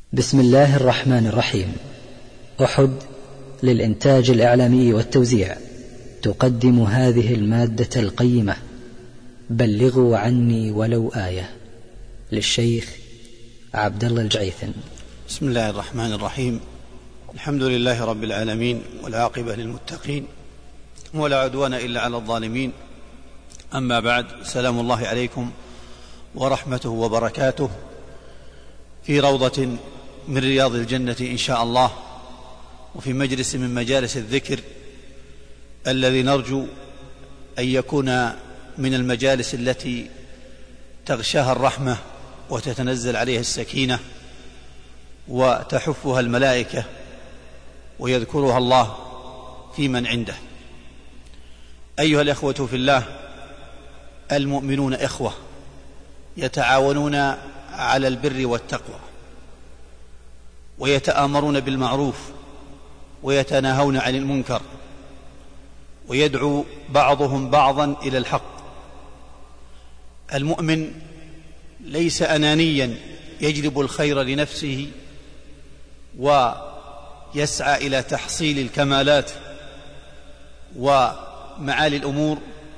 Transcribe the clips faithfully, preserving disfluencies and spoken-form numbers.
بسم الله الرحمن الرحيم. أحد للإنتاج الإعلامي والتوزيع تقدم هذه المادة القيمة بلغوا عني ولو آية للشيخ عبد الله الجعيثن. بسم الله الرحمن الرحيم. الحمد لله رب العالمين، والعاقبة للمتقين، ولا عدوان إلا على الظالمين. أما بعد، سلام الله عليكم ورحمته وبركاته في روضة من رياض الجنة إن شاء الله، وفي مجلس من مجالس الذكر الذي نرجو أن يكون من المجالس التي تغشاها الرحمة وتتنزل عليها السكينة وتحفها الملائكة ويذكرها الله في من عنده. أيها الإخوة في الله، المؤمنون إخوة يتعاونون على البر والتقوى، ويتآمرون بالمعروف، ويتناهون عن المنكر، ويدعو بعضهم بعضا إلى الحق. المؤمن ليس أنانيا يجلب الخير لنفسه ويسعى إلى تحصيل الكمالات ومعالي الأمور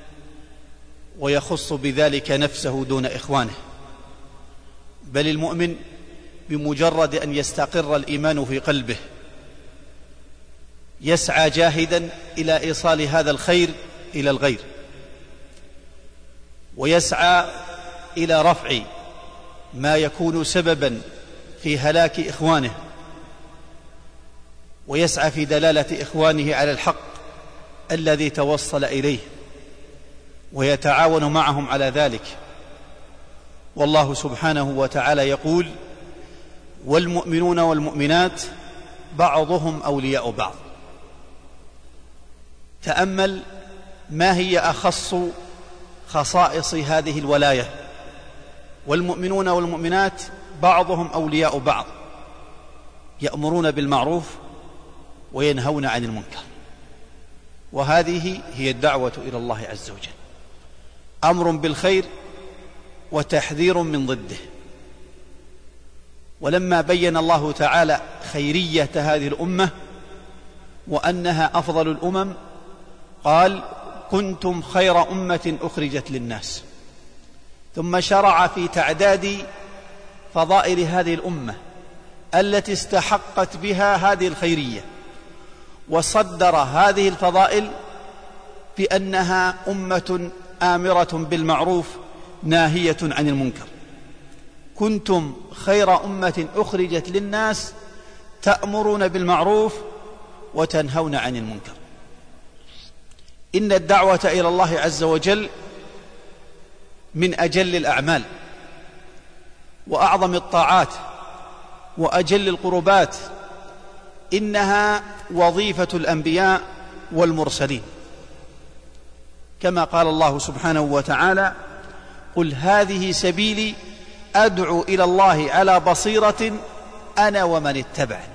ويخص بذلك نفسه دون إخوانه، بل المؤمن بمجرد أن يستقر الإيمان في قلبه يسعى جاهدا إلى إيصال هذا الخير إلى الغير، ويسعى إلى رفع ما يكون سببا في هلاك إخوانه، ويسعى في دلالة إخوانه على الحق الذي توصل إليه، ويتعاون معهم على ذلك. والله سبحانه وتعالى يقول: والمؤمنون والمؤمنات بعضهم أولياء بعض. تأمل ما هي أخص خصائص هذه الولاية: والمؤمنون والمؤمنات بعضهم أولياء بعض، يأمرون بالمعروف وينهون عن المنكر. وهذه هي الدعوة إلى الله عز وجل، أمر بالخير وتحذير من ضده. ولما بين الله تعالى خيرية هذه الأمة وأنها أفضل الأمم قال: كنتم خير أمة أخرجت للناس. ثم شرع في تعداد فضائل هذه الأمة التي استحقت بها هذه الخيرية، وصدر هذه الفضائل بأنها أمة آمرة بالمعروف ناهية عن المنكر. كنتم خير أمة أخرجت للناس تأمرون بالمعروف وتنهون عن المنكر. إن الدعوة إلى الله عز وجل من أجل الأعمال وأعظم الطاعات وأجل القربات، إنها وظيفة الأنبياء والمرسلين، كما قال الله سبحانه وتعالى: قل هذه سبيلي أدعو إلى الله على بصيرة أنا ومن اتبعني.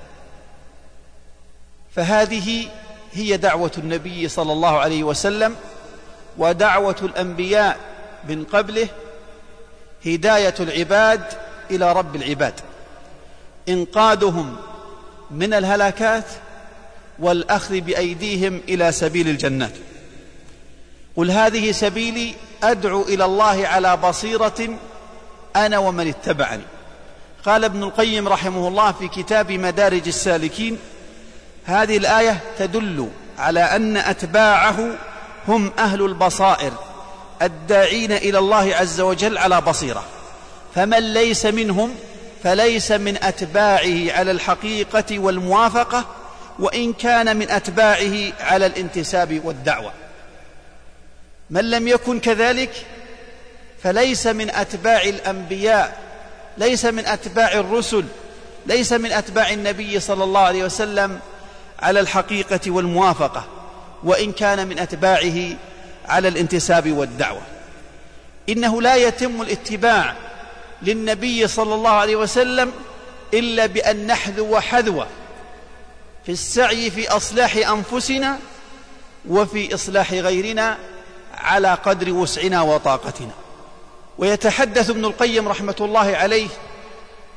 فهذه هي دعوة النبي صلى الله عليه وسلم ودعوة الأنبياء من قبله، هداية العباد إلى رب العباد، إنقاذهم من الهلاكات والأخذ بأيديهم إلى سبيل الجنات. قل هذه سبيلي أدعو إلى الله على بصيرة أنا ومن اتبعني. قال ابن القيم رحمه الله في كتاب مدارج السالكين: هذه الآية تدل على أن أتباعه هم أهل البصائر الداعين إلى الله عز وجل على بصيرة، فمن ليس منهم فليس من أتباعه على الحقيقة والموافقة، وإن كان من أتباعه على الانتساب والدعوة. من لم يكن كذلك فليس من أتباع الأنبياء، ليس من أتباع الرسل، ليس من أتباع النبي صلى الله عليه وسلم على الحقيقة والموافقة، وإن كان من أتباعه على الانتساب والدعوة. إنه لا يتم الاتباع للنبي صلى الله عليه وسلم إلا بأن نحذو حذوة في السعي في إصلاح أنفسنا وفي إصلاح غيرنا على قدر وسعنا وطاقتنا. ويتحدث ابن القيم رحمة الله عليه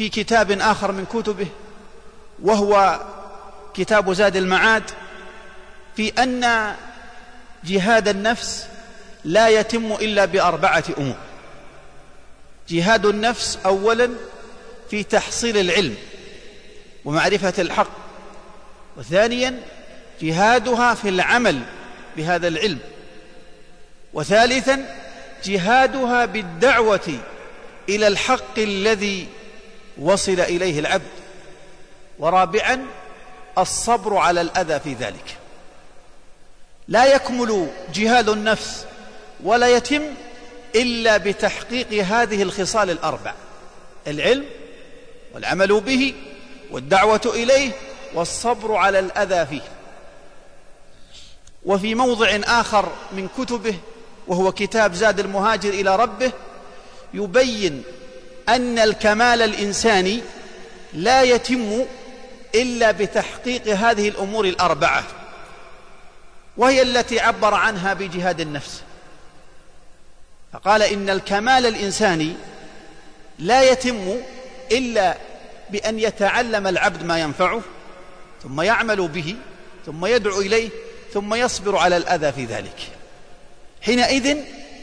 في كتاب آخر من كتبه وهو كتاب زاد المعاد في أن جهاد النفس لا يتم إلا بأربعة أمور. جهاد النفس أولا في تحصيل العلم ومعرفة الحق، وثانيا جهادها في العمل بهذا العلم، وثالثا جهادها بالدعوة إلى الحق الذي وصل إليه العبد، ورابعا الصبر على الأذى في ذلك. لا يكمل جهاد النفس ولا يتم إلا بتحقيق هذه الخصال الأربع: العلم والعمل به والدعوة إليه والصبر على الأذى فيه. وفي موضع آخر من كتبه وهو كتاب زاد المهاجر إلى ربه يبين أن الكمال الإنساني لا يتم إلا بتحقيق هذه الأمور الأربعة، وهي التي عبر عنها بجهاد النفس. فقال إن الكمال الإنساني لا يتم إلا بأن يتعلم العبد ما ينفعه، ثم يعمل به، ثم يدعو إليه، ثم يصبر على الأذى في ذلك. حينئذ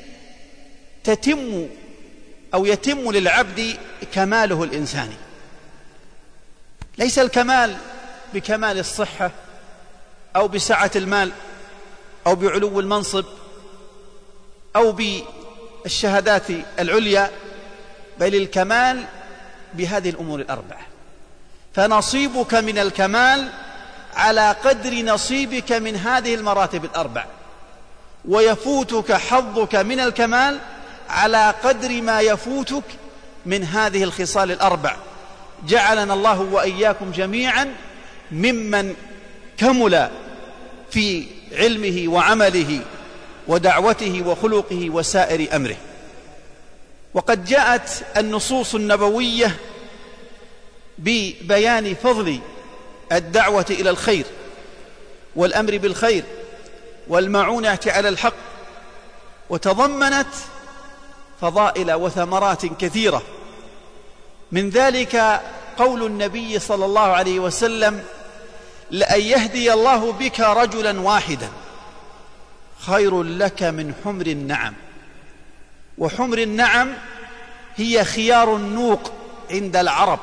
تتم أو يتم للعبد كماله الإنساني. ليس الكمال بكمال الصحة أو بسعة المال أو بعلو المنصب أو بالشهادات العليا، بل الكمال بهذه الأمور الأربعة. فنصيبك من الكمال على قدر نصيبك من هذه المراتب الأربع، ويفوتك حظك من الكمال على قدر ما يفوتك من هذه الخصال الأربع. جعلنا الله وإياكم جميعا ممن كمل في علمه وعمله ودعوته وخلقه وسائر أمره. وقد جاءت النصوص النبوية ببيان فضل الدعوة إلى الخير والأمر بالخير والمعونة على الحق، وتضمنت فضائل وثمرات كثيرة. من ذلك قول النبي صلى الله عليه وسلم: لأن يهدي الله بك رجلا واحدا خير لك من حمر النعم. وحمر النعم هي خيار النوق عند العرب،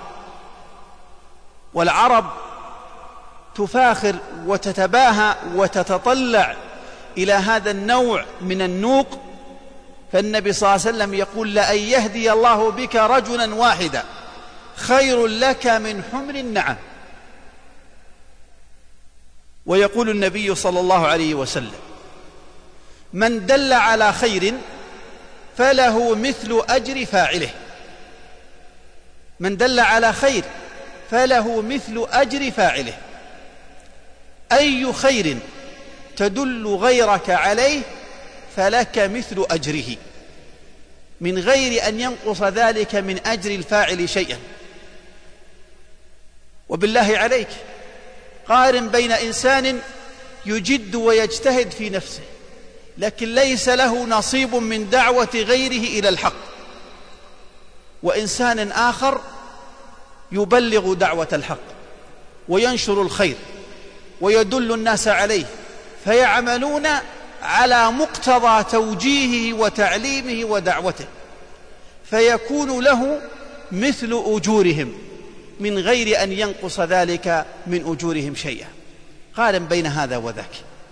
والعرب تفاخر وتتباهى وتتطلع إلى هذا النوع من النوق. فالنبي صلى الله عليه وسلم يقول: لأن يهدي الله بك رجلا واحدا خير لك من حمر النعم. ويقول النبي صلى الله عليه وسلم: من دل على خير فله مثل أجر فاعله. من دل على خير فله مثل أجر فاعله. أي خير تدل غيرك عليه فلك مثل أجره، من غير أن ينقص ذلك من أجر الفاعل شيئا. وبالله عليك قارن بين إنسان يجد ويجتهد في نفسه لكن ليس له نصيب من دعوة غيره إلى الحق، وإنسان آخر يبلغ دعوة الحق وينشر الخير ويدل الناس عليه، فيعملون على مقتضى توجيهه وتعليمه ودعوته، فيكون له مثل أجورهم من غير أن ينقص ذلك من أجورهم شيئا. قارن بين هذا وذاك.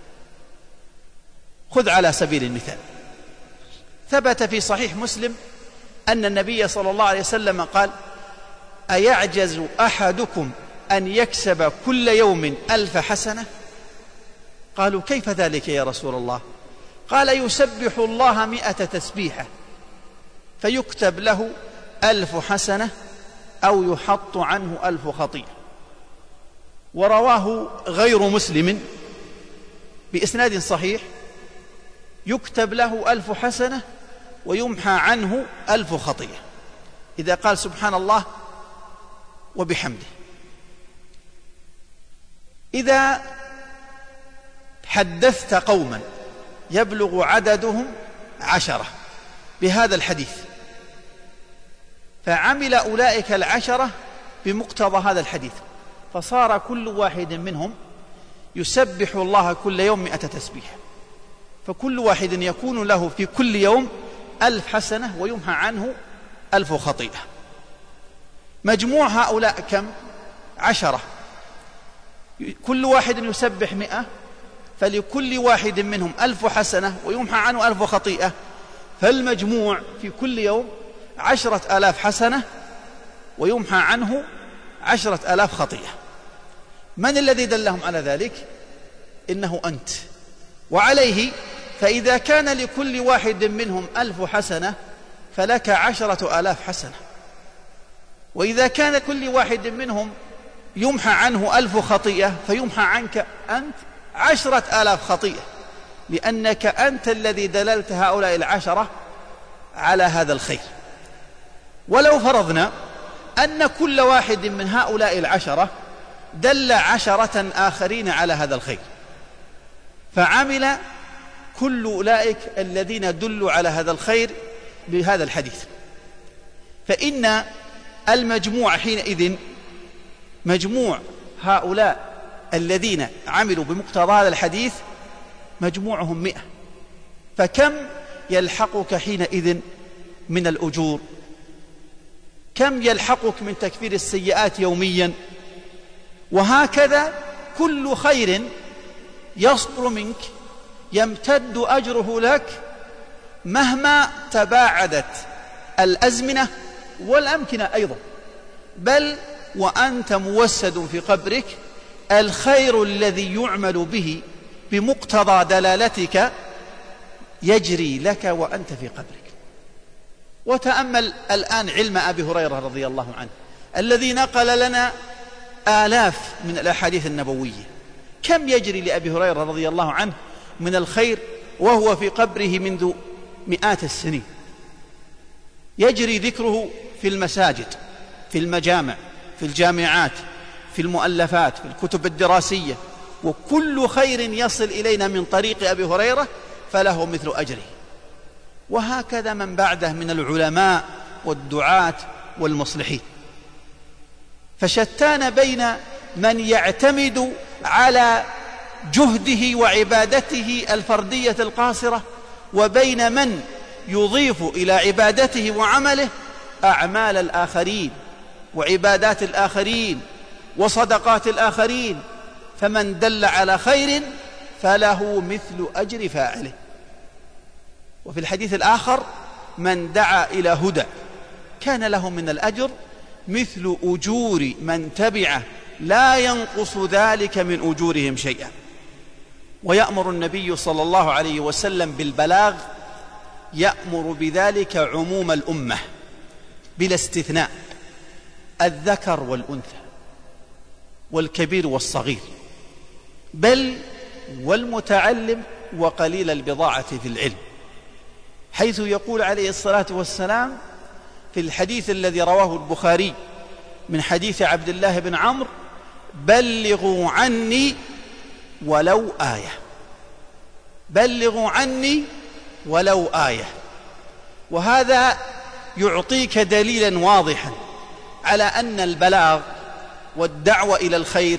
خذ على سبيل المثال: ثبت في صحيح مسلم أن النبي صلى الله عليه وسلم قال: أيعجز أحدكم أن يكسب كل يوم ألف حسنة؟ قالوا: كيف ذلك يا رسول الله؟ قال: يسبح الله مئة تسبيحة فيكتب له ألف حسنة أو يحط عنه ألف خطيئة. ورواه غير مسلم بإسناد صحيح: يكتب له ألف حسنة ويمحى عنه ألف خطيئة. إذا قال سبحان الله وبحمده. إذا حدثت قوما يبلغ عددهم عشرة بهذا الحديث فعمل أولئك العشرة بمقتضى هذا الحديث، فصار كل واحد منهم يسبح الله كل يوم مئة تسبيح، فكل واحد يكون له في كل يوم ألف حسنة ويمحى عنه ألف خطيئة. مجموع هؤلاء كم؟ عشرة، كل واحد يسبح مئة، فلكل واحد منهم ألف حسنة ويمحى عنه ألف خطيئة، فالمجموع في كل يوم عشرة آلاف حسنة ويمحى عنه عشرة آلاف خطيئة. من الذي دلهم على ذلك؟ إنه أنت. وعليه فإذا كان لكل واحد منهم ألف حسنة فلك عشرة آلاف حسنة، وإذا كان كل واحد منهم يمحى عنه ألف خطيئة فيمحى عنك أنت عشرة آلاف خطيئة، لأنك أنت الذي دللت هؤلاء العشرة على هذا الخير. ولو فرضنا أن كل واحد من هؤلاء العشرة دل عشرة آخرين على هذا الخير، فعمل كل أولئك الذين دلوا على هذا الخير بهذا الحديث، فإن المجموع حينئذ مجموع هؤلاء الذين عملوا بمقتضى هذا الحديث مجموعهم مئة، فكم يلحقك حينئذ من الأجور؟ كم يلحقك من تكفير السيئات يوميا؟ وهكذا كل خير يصدر منك يمتد أجره لك مهما تباعدت الأزمنة والأمكنة أيضا، بل وأنت موسد في قبرك الخير الذي يعمل به بمقتضى دلالتك يجري لك وأنت في قبرك. وتأمل الآن علم أبي هريرة رضي الله عنه الذي نقل لنا آلاف من الأحاديث النبوية، كم يجري لأبي هريرة رضي الله عنه من الخير وهو في قبره منذ مئات السنين، يجري ذكره في المساجد، في المجامع، في الجامعات، في المؤلفات، في الكتب الدراسية، وكل خير يصل إلينا من طريق أبي هريرة فله مثل أجره. وهكذا من بعده من العلماء والدعاة والمصلحين. فشتان بين من يعتمد على جهده وعبادته الفردية القاصرة وبين من يضيف إلى عبادته وعمله أعمال الآخرين وعبادات الآخرين وصدقات الآخرين، فمن دل على خير فله مثل أجر فاعله. وفي الحديث الآخر من دعا إلى هدى كان له من الأجر مثل أجور من تبعه لا ينقص ذلك من أجورهم شيئا. ويأمر النبي صلى الله عليه وسلم بالبلاغ، يأمر بذلك عموم الأمة بلا استثناء، الذكر والأنثى والكبير والصغير، بل والمتعلم وقليل البضاعة في العلم، حيث يقول عليه الصلاة والسلام في الحديث الذي رواه البخاري من حديث عبد الله بن عمرو: بلغوا عني ولو آية، بلغوا عني ولو آية. وهذا يعطيك دليلا واضحا على أن البلاغ والدعوة إلى الخير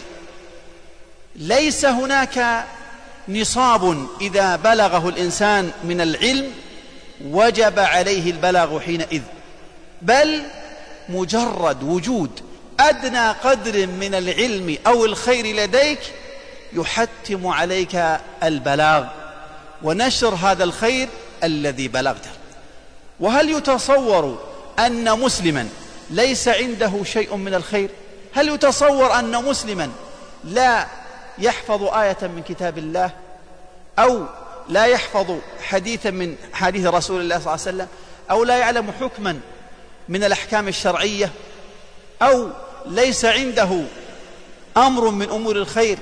ليس هناك نصاب إذا بلغه الإنسان من العلم وجب عليه البلاغ حينئذ، بل مجرد وجود أدنى قدر من العلم أو الخير لديك يحتم عليك البلاغ ونشر هذا الخير الذي بلغته. وهل يتصور أن مسلما ليس عنده شيء من الخير؟ هل يتصور أن مسلما لا يحفظ آية من كتاب الله أو لا يحفظ حديثا من حديث رسول الله صلى الله عليه وسلم أو لا يعلم حكما من الأحكام الشرعية أو ليس عنده أمر من أمور الخير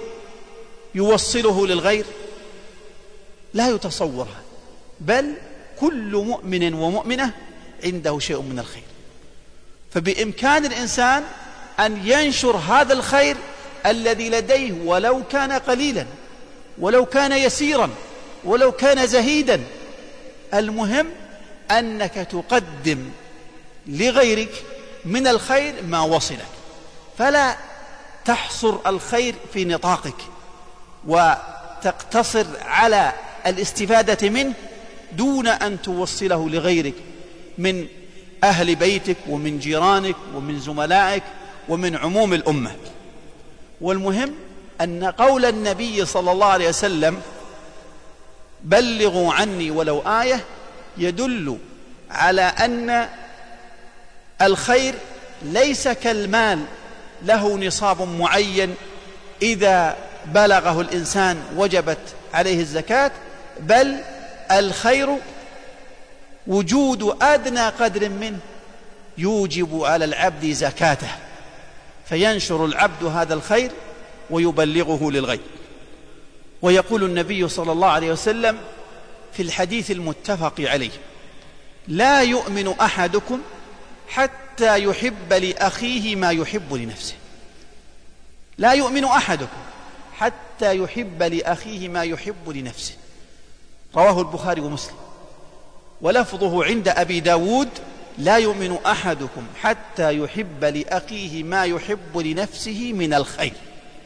يوصله للغير؟ لا يتصورها، بل كل مؤمن ومؤمنة عنده شيء من الخير. فبإمكان الإنسان أن ينشر هذا الخير الذي لديه ولو كان قليلا، ولو كان يسيرا، ولو كان زهيدا. المهم أنك تقدم لغيرك من الخير ما وصلك، فلا تحصر الخير في نطاقك وتقتصر على الاستفادة منه دون أن توصله لغيرك من أهل بيتك ومن جيرانك ومن زملائك ومن عموم الأمة. والمهم أن قول النبي صلى الله عليه وسلم بلغوا عني ولو آية يدل على أن الخير ليس كالمال له نصاب معين إذا بلغه الإنسان وجبت عليه الزكاة، بل الخير وجود أدنى قدر منه يوجب على العبد زكاته، فينشر العبد هذا الخير ويبلغه للغير. ويقول النبي صلى الله عليه وسلم في الحديث المتفق عليه: لا يؤمن أحدكم حتى يحب لأخيه ما يحب لنفسه. لا يؤمن أحدكم حتى يحب لأخيه ما يحب لنفسه، رواه البخاري ومسلم. ولفظه عند أبي داود: لا يؤمن أحدكم حتى يحب لأخيه ما يحب لنفسه من الخير.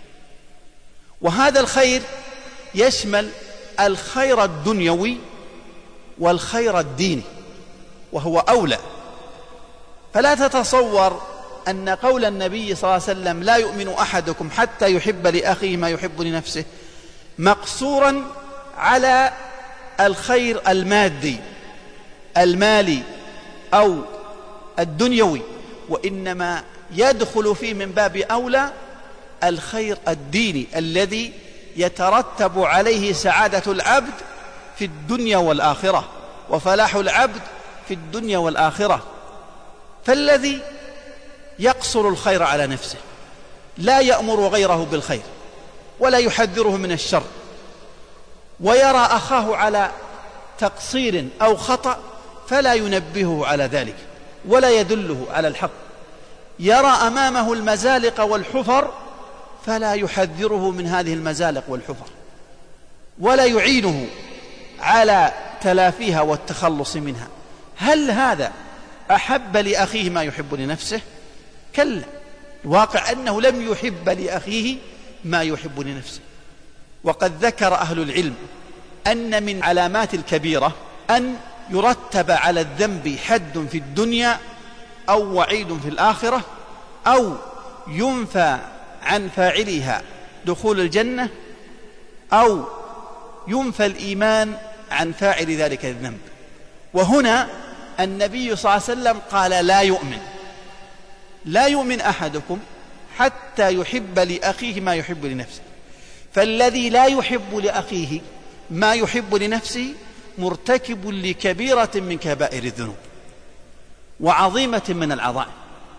وهذا الخير يشمل الخير الدنيوي والخير الديني، وهو أولى. فلا تتصور أن قول النبي صلى الله عليه وسلم لا يؤمن أحدكم حتى يحب لأخيه ما يحب لنفسه مقصورا على الخير المادي المالي أو الدنيوي، وإنما يدخل فيه من باب أولى الخير الديني الذي يترتب عليه سعادة العبد في الدنيا والآخرة وفلاح العبد في الدنيا والآخرة. فالذي يقصر الخير على نفسه لا يأمر غيره بالخير ولا يحذره من الشر، ويرى أخاه على تقصير أو خطأ فلا ينبهه على ذلك ولا يدله على الحق، يرى أمامه المزالق والحفر فلا يحذره من هذه المزالق والحفر ولا يعينه على تلافيها والتخلص منها. هل هذا أحب لأخيه ما يحب لنفسه؟ كلا، الواقع أنه لم يحب لأخيه ما يحب لنفسه. وقد ذكر أهل العلم أن من علامات الكبيرة أن يرتب على الذنب حد في الدنيا أو وعيد في الآخرة، أو ينفى عن فاعلها دخول الجنة، أو ينفى الإيمان عن فاعل ذلك الذنب. وهنا النبي صلى الله عليه وسلم قال لا يؤمن لا يؤمن أحدكم حتى يحب لأخيه ما يحب لنفسه. فالذي لا يحب لأخيه ما يحب لنفسه مرتكب لكبيرة من كبائر الذنوب وعظيمة من العظائم،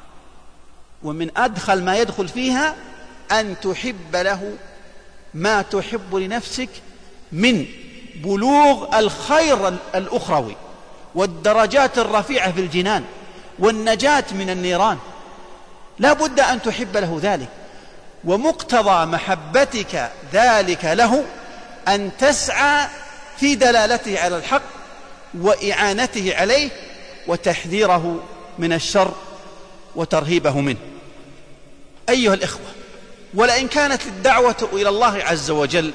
ومن أدخل ما يدخل فيها أن تحب له ما تحب لنفسك من بلوغ الخير الأخروي والدرجات الرفيعة في الجنان والنجاة من النيران. لا بد أن تحب له ذلك، ومقتضى محبتك ذلك له أن تسعى في دلالته على الحق وإعانته عليه وتحذيره من الشر وترهيبه منه. أيها الإخوة، ولئن كانت الدعوة إلى الله عز وجل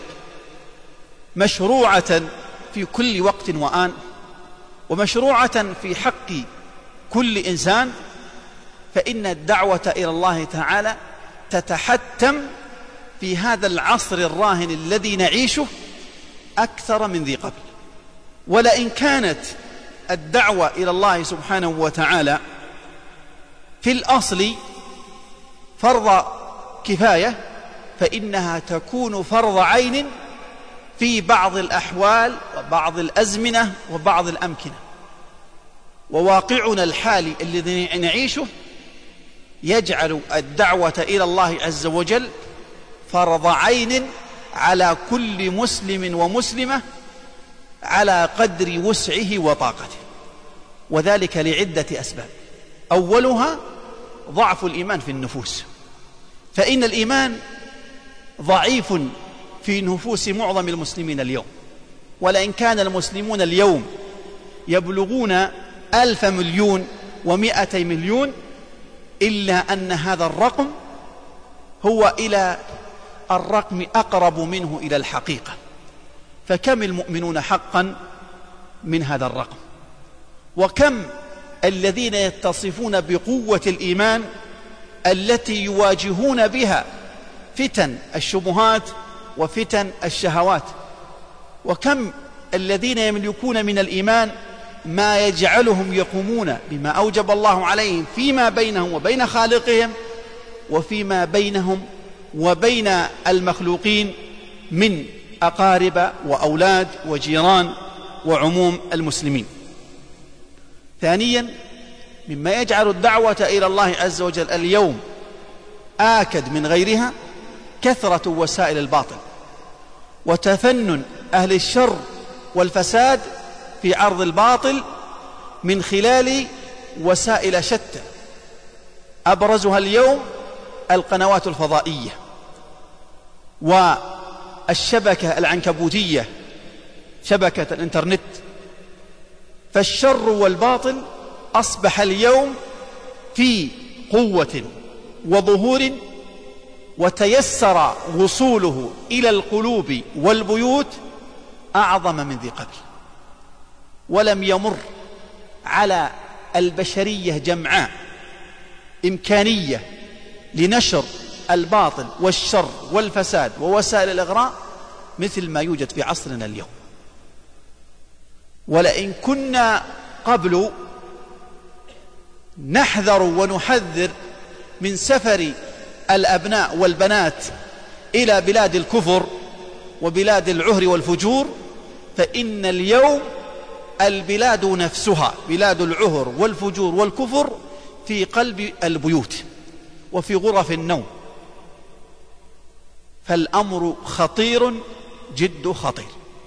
مشروعة في كل وقت وآن ومشروعة في حق كل إنسان، فإن الدعوة إلى الله تعالى تتحتم في هذا العصر الراهن الذي نعيشه أكثر من ذي قبل. ولئن كانت الدعوة إلى الله سبحانه وتعالى في الأصل فرض كفاية، فإنها تكون فرض عين في بعض الأحوال وبعض الأزمنة وبعض الأمكنة. وواقعنا الحالي الذي نعيشه يجعل الدعوة إلى الله عز وجل فرض عين على كل مسلم ومسلمة على قدر وسعه وطاقته، وذلك لعدة أسباب. أولها ضعف الإيمان في النفوس، فإن الإيمان ضعيف في نفوس معظم المسلمين اليوم. ولئن كان المسلمون اليوم يبلغون ألف مليون ومائتي مليون، إلا أن هذا الرقم هو إلى الرقم أقرب منه إلى الحقيقة. فكم المؤمنون حقا من هذا الرقم، وكم الذين يتصفون بقوة الإيمان التي يواجهون بها فتن الشبهات وفتن الشهوات، وكم الذين يملكون من الإيمان ما يجعلهم يقومون بما أوجب الله عليهم فيما بينهم وبين خالقهم وفيما بينهم وبين المخلوقين من أقارب وأولاد وجيران وعموم المسلمين. ثانيا، مما يجعل الدعوة إلى الله عز وجل اليوم آكد من غيرها كثرة وسائل الباطل وتفنن أهل الشر والفساد في عرض الباطل من خلال وسائل شتى، أبرزها اليوم القنوات الفضائية والشبكة العنكبوتية، شبكة الإنترنت. فالشر والباطل أصبح اليوم في قوة وظهور، وتيسر وصوله إلى القلوب والبيوت أعظم من ذي قبل. ولم يمر على البشرية جمعاء إمكانية لنشر الباطل والشر والفساد ووسائل الإغراء مثل ما يوجد في عصرنا اليوم. ولئن كنا قبل نحذر ونحذر من سفر الأبناء والبنات إلى بلاد الكفر وبلاد العهر والفجور، فإن اليوم البلاد نفسها بلاد العهر والفجور والكفر في قلب البيوت وفي غرف النوم. فالأمر خطير جد خطير.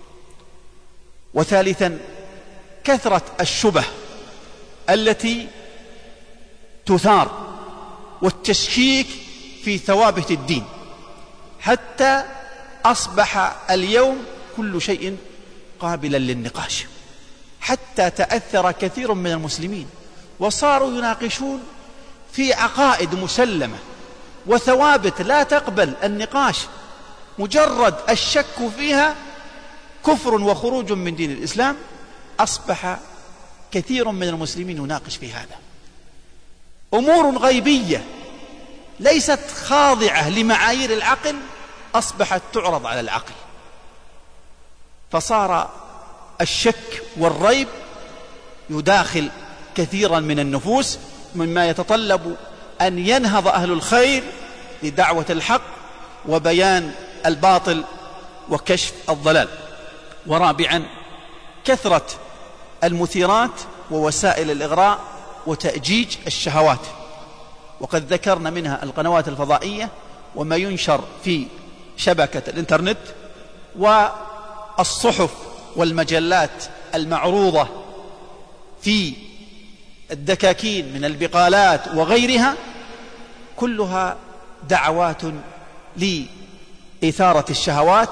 وثالثا، كثرة الشبه التي تثار والتشكيك في ثوابت الدين، حتى أصبح اليوم كل شيء قابلا للنقاش، حتى تأثر كثير من المسلمين وصاروا يناقشون في عقائد مسلمة وثوابت لا تقبل النقاش، مجرد الشك فيها كفر وخروج من دين الإسلام. أصبح كثير من المسلمين يناقش في هذا أمور غيبية ليست خاضعة لمعايير العقل، أصبحت تعرض على العقل، فصار الشك والريب يداخل كثيرا من النفوس، مما يتطلب أن ينهض أهل الخير لدعوة الحق وبيان الباطل وكشف الضلال. ورابعا، كثرة المثيرات ووسائل الإغراء وتأجيج الشهوات، وقد ذكرنا منها القنوات الفضائية وما ينشر في شبكة الإنترنت والصحف والمجلات المعروضة في الدكاكين من البقالات وغيرها، كلها دعوات لإثارة الشهوات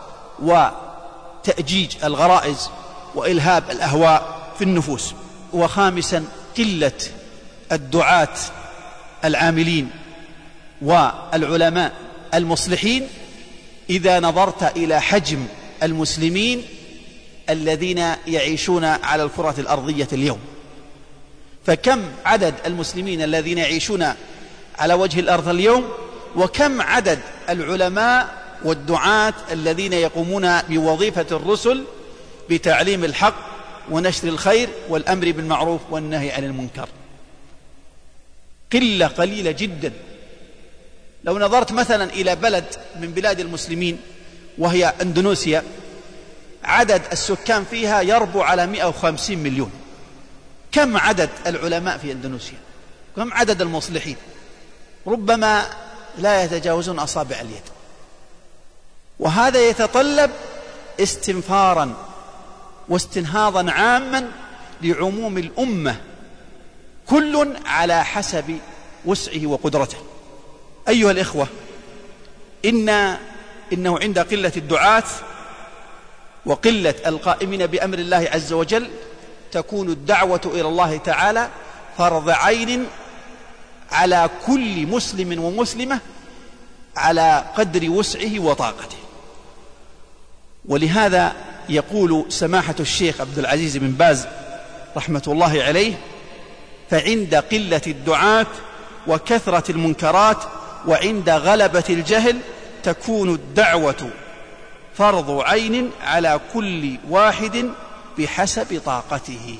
وتأجيج الغرائز وإلهاب الأهواء في النفوس. وخامسا، قلة الدعاة العاملين والعلماء المصلحين إذا نظرت إلى حجم المسلمين الذين يعيشون على الكرة الأرضية اليوم. فكم عدد المسلمين الذين يعيشون على وجه الأرض اليوم، وكم عدد العلماء والدعاة الذين يقومون بوظيفة الرسل بتعليم الحق ونشر الخير والأمر بالمعروف والنهي عن المنكر. قلة قليلة جدا. لو نظرت مثلا إلى بلد من بلاد المسلمين وهي أندونيسيا، عدد السكان فيها يربو على مئة وخمسين مليون. كم عدد العلماء في أندونيسيا؟ كم عدد المصلحين؟ ربما لا يتجاوزون أصابع اليد. وهذا يتطلب استنفارا واستنهاضا عاما لعموم الأمة، كل على حسب وسعه وقدرته. أيها الإخوة، إن إنه عند قلة الدعاة وقلة القائمين بأمر الله عز وجل تكون الدعوة إلى الله تعالى فرض عين على كل مسلم ومسلمة على قدر وسعه وطاقته. ولهذا يقول سماحة الشيخ عبد العزيز بن باز رحمة الله عليه: فعند قلة الدعاة وكثرة المنكرات وعند غلبة الجهل تكون الدعوة فرض عين على كل واحد بحسب طاقته،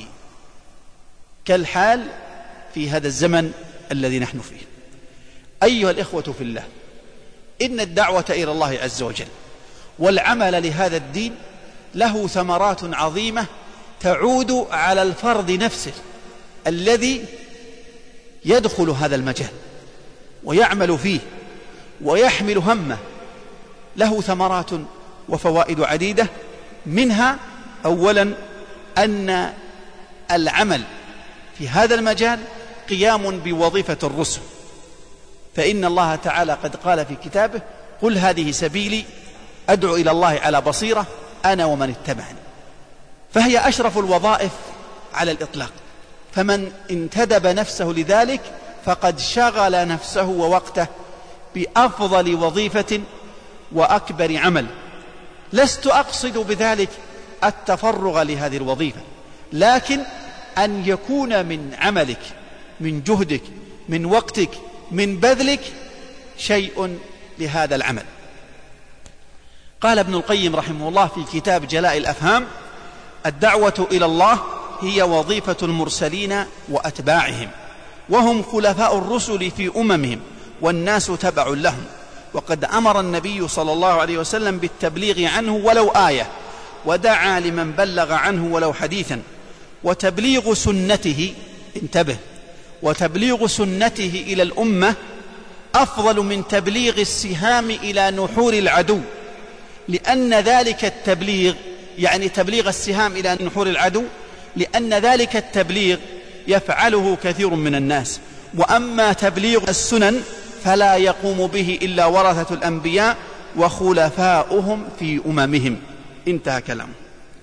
كالحال في هذا الزمن الذي نحن فيه. أيها الإخوة في الله، إن الدعوة إلى الله عز وجل والعمل لهذا الدين له ثمرات عظيمة تعود على الفرد نفسه الذي يدخل هذا المجال ويعمل فيه ويحمل همه. له ثمرات وفوائد عديدة، منها أولا أن العمل في هذا المجال قيام بوظيفة الرسل، فإن الله تعالى قد قال في كتابه: قل هذه سبيلي أدعو إلى الله على بصيرة أنا ومن اتبعني. فهي أشرف الوظائف على الإطلاق، فمن انتدب نفسه لذلك فقد شغل نفسه ووقته بأفضل وظيفة وأكبر عمل. لست أقصد بذلك التفرغ لهذه الوظيفة، لكن أن يكون من عملك، من جهدك، من وقتك، من بذلك شيء لهذا العمل. قال ابن القيم رحمه الله في كتاب جلاء الأفهام: الدعوة إلى الله هي وظيفة المرسلين وأتباعهم، وهم خلفاء الرسل في أممهم والناس تبع لهم، وقد أمر النبي صلى الله عليه وسلم بالتبليغ عنه ولو آية، ودعا لمن بلغ عنه ولو حديثا. وتبليغ سنته، انتبه، وتبليغ سنته إلى الأمة أفضل من تبليغ السهام إلى نحور العدو، لأن ذلك التبليغ، يعني تبليغ السهام إلى نحور العدو، لأن ذلك التبليغ يفعله كثير من الناس، وأما تبليغ السنن فلا يقوم به إلا ورثة الأنبياء وخلفاؤهم في أممهم. انتهى كلامه.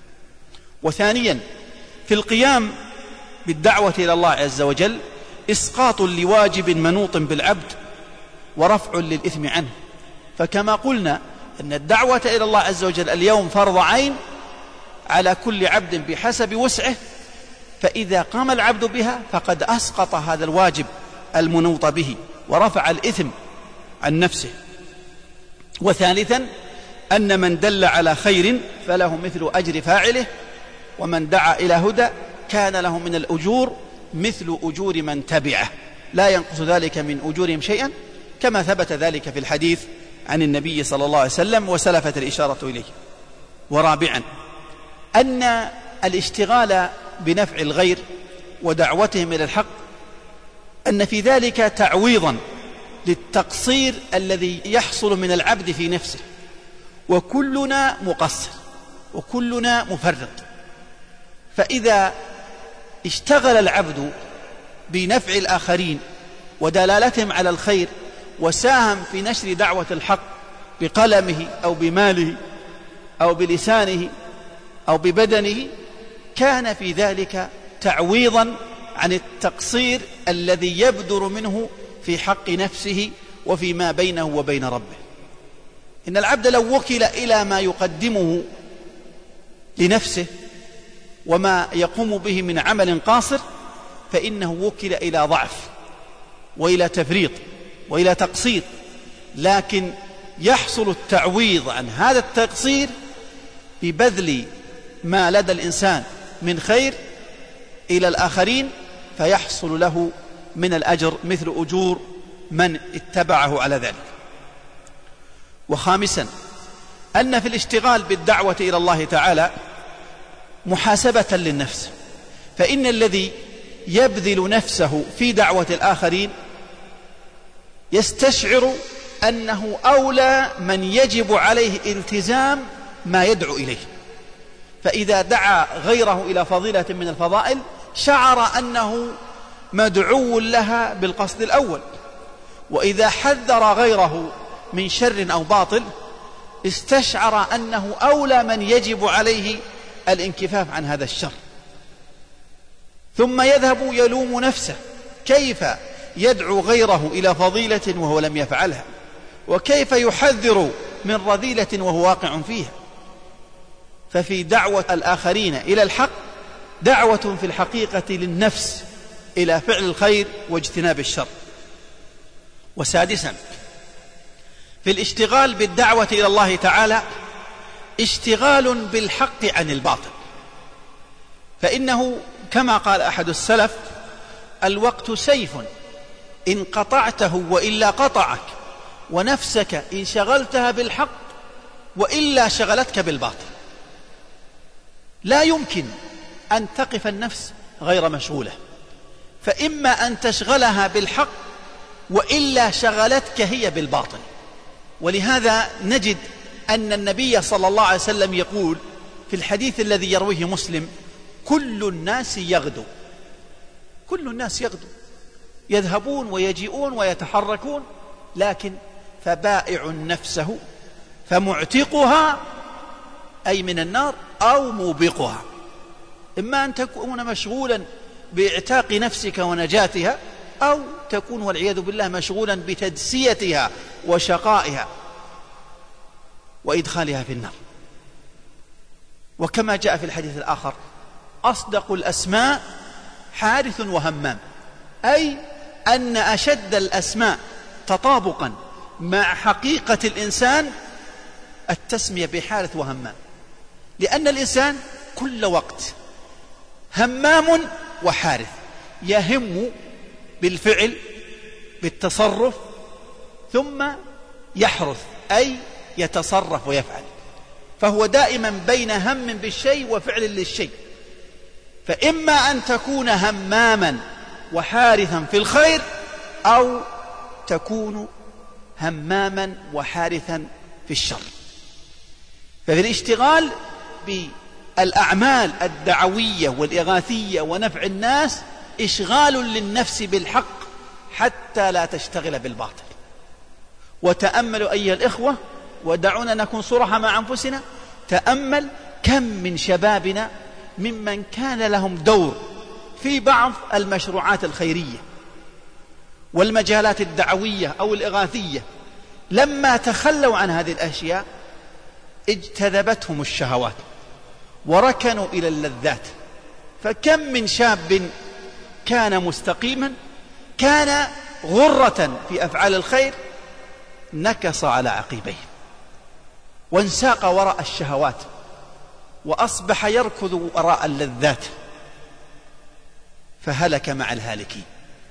وثانيا، في القيام بالدعوة إلى الله عز وجل إسقاط لواجب منوط بالعبد ورفع للإثم عنه. فكما قلنا أن الدعوة إلى الله عز وجل اليوم فرض عين على كل عبد بحسب وسعه، فإذا قام العبد بها فقد أسقط هذا الواجب المنوط به ورفع الإثم عن نفسه. وثالثا، أن من دل على خير فله مثل أجر فاعله، ومن دعا إلى هدى كان له من الأجور مثل أجور من تبعه، لا ينقص ذلك من أجورهم شيئا، كما ثبت ذلك في الحديث عن النبي صلى الله عليه وسلم وسلفت الإشارة إليه. ورابعا، أن الاشتغال بنفع الغير ودعوتهم إلى الحق أن في ذلك تعويضا للتقصير الذي يحصل من العبد في نفسه، وكلنا مقصر وكلنا مفرط. فإذا اشتغل العبد بنفع الآخرين ودلالتهم على الخير وساهم في نشر دعوة الحق بقلمه أو بماله أو بلسانه أو ببدنه، كان في ذلك تعويضا عن التقصير الذي يبدر منه في حق نفسه وفيما بينه وبين ربه. إن العبد لو وكل إلى ما يقدمه لنفسه وما يقوم به من عمل قاصر فإنه وكل إلى ضعف وإلى تفريط وإلى تقصير، لكن يحصل التعويض عن هذا التقصير ببذل ما لدى الإنسان من خير إلى الآخرين، فيحصل له من الأجر مثل أجور من اتبعه على ذلك. وخامسا، أن في الاشتغال بالدعوة إلى الله تعالى محاسبة للنفس، فإن الذي يبذل نفسه في دعوة الآخرين يستشعر أنه أولى من يجب عليه التزام ما يدعو إليه، فإذا دعا غيره إلى فضيلة من الفضائل شعر أنه مدعو لها بالقصد الأول، وإذا حذر غيره من شر أو باطل استشعر أنه أولى من يجب عليه الانكفاف عن هذا الشر، ثم يذهب يلوم نفسه كيف يدعو غيره إلى فضيلة وهو لم يفعلها، وكيف يحذر من رذيلة وهو واقع فيها. ففي دعوة الآخرين إلى الحق دعوة في الحقيقة للنفس إلى فعل الخير واجتناب الشر. وسادسا، في الاشتغال بالدعوة إلى الله تعالى اشتغال بالحق عن الباطل، فإنه كما قال أحد السلف: الوقت سيف إن قطعته وإلا قطعك، ونفسك إن شغلتها بالحق وإلا شغلتك بالباطل. لا يمكن أن تقف النفس غير مشغولة، فإما أن تشغلها بالحق وإلا شغلتك هي بالباطل. ولهذا نجد أن النبي صلى الله عليه وسلم يقول في الحديث الذي يرويه مسلم: كل الناس يغدو، كل الناس يغدو، يذهبون ويجيئون ويتحركون، لكن فبائع نفسه فمعتقها أي من النار أو موبقها. إما أن تكون مشغولا باعتاق نفسك ونجاتها، أو تكون والعياذ بالله مشغولا بتدسيتها وشقائها وإدخالها في النار. وكما جاء في الحديث الآخر: أصدق الأسماء حارث وهمام، أي أن أشد الأسماء تطابقا مع حقيقة الإنسان التسمية بحارث وهمام، لأن الإنسان كل وقت همام وحارث، يهم بالفعل بالتصرف ثم يحرث أي يتصرف ويفعل، فهو دائما بين هم بالشيء وفعل للشيء. فإما أن تكون هماما وحارثا في الخير، أو تكون هماما وحارثا في الشر. ففي الاشتغال بالأعمال الدعوية والإغاثية ونفع الناس إشغال للنفس بالحق حتى لا تشتغل بالباطل. وتأملوا أيها الإخوة، ودعونا نكون صرحا مع أنفسنا، تأمل كم من شبابنا ممن كان لهم دور في بعض المشروعات الخيرية والمجالات الدعوية أو الإغاثية، لما تخلوا عن هذه الأشياء اجتذبتهم الشهوات وركنوا إلى اللذات. فكم من شاب كان مستقيما، كان غرة في أفعال الخير، نكص على عقبيه وانساق وراء الشهوات وأصبح يركض وراء اللذات، فهلك مع الهالكين.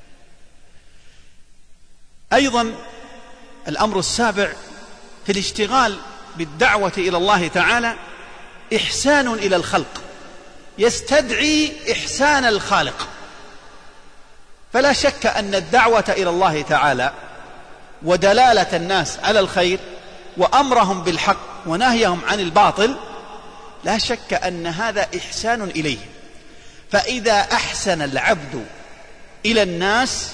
أيضا الأمر السابع في الاشتغال بالدعوة إلى الله تعالى إحسان إلى الخلق، يستدعي إحسان الخالق. فلا شك أن الدعوة إلى الله تعالى ودلالة الناس على الخير وأمرهم بالحق ونهيهم عن الباطل، لا شك أن هذا إحسان إليه. فإذا أحسن العبد إلى الناس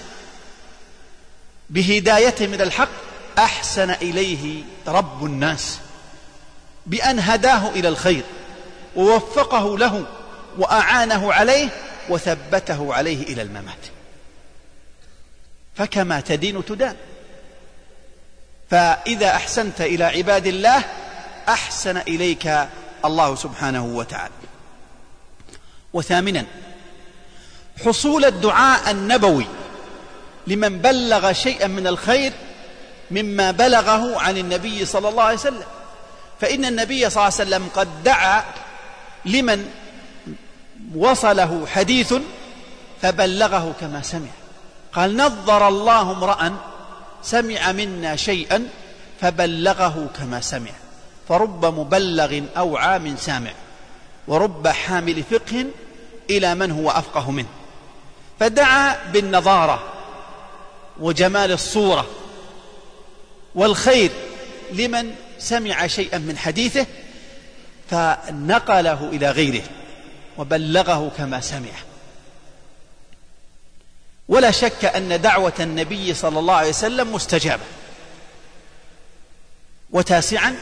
بهدايته من الحق، أحسن إليه رب الناس بأن هداه إلى الخير ووفقه له وأعانه عليه وثبته عليه إلى الممات. فكما تدين تدان. فإذا أحسنت إلى عباد الله أحسن إليك الله سبحانه وتعالى. وثامنا، حصول الدعاء النبوي لمن بلغ شيئا من الخير مما بلغه عن النبي صلى الله عليه وسلم. فإن النبي صلى الله عليه وسلم قد دعا لمن وصله حديث فبلغه كما سمع، قال: نظر الله امرأ سمع منا شيئا فبلغه كما سمع، فرب مبلغ أوعى من سامع، ورب حامل فقه إلى من هو أفقه منه. فدعا بالنظارة وجمال الصورة والخير لمن سمع شيئا من حديثه فنقله إلى غيره وبلغه كما سمع. ولا شك أن دعوة النبي صلى الله عليه وسلم مستجابة. وتاسعا،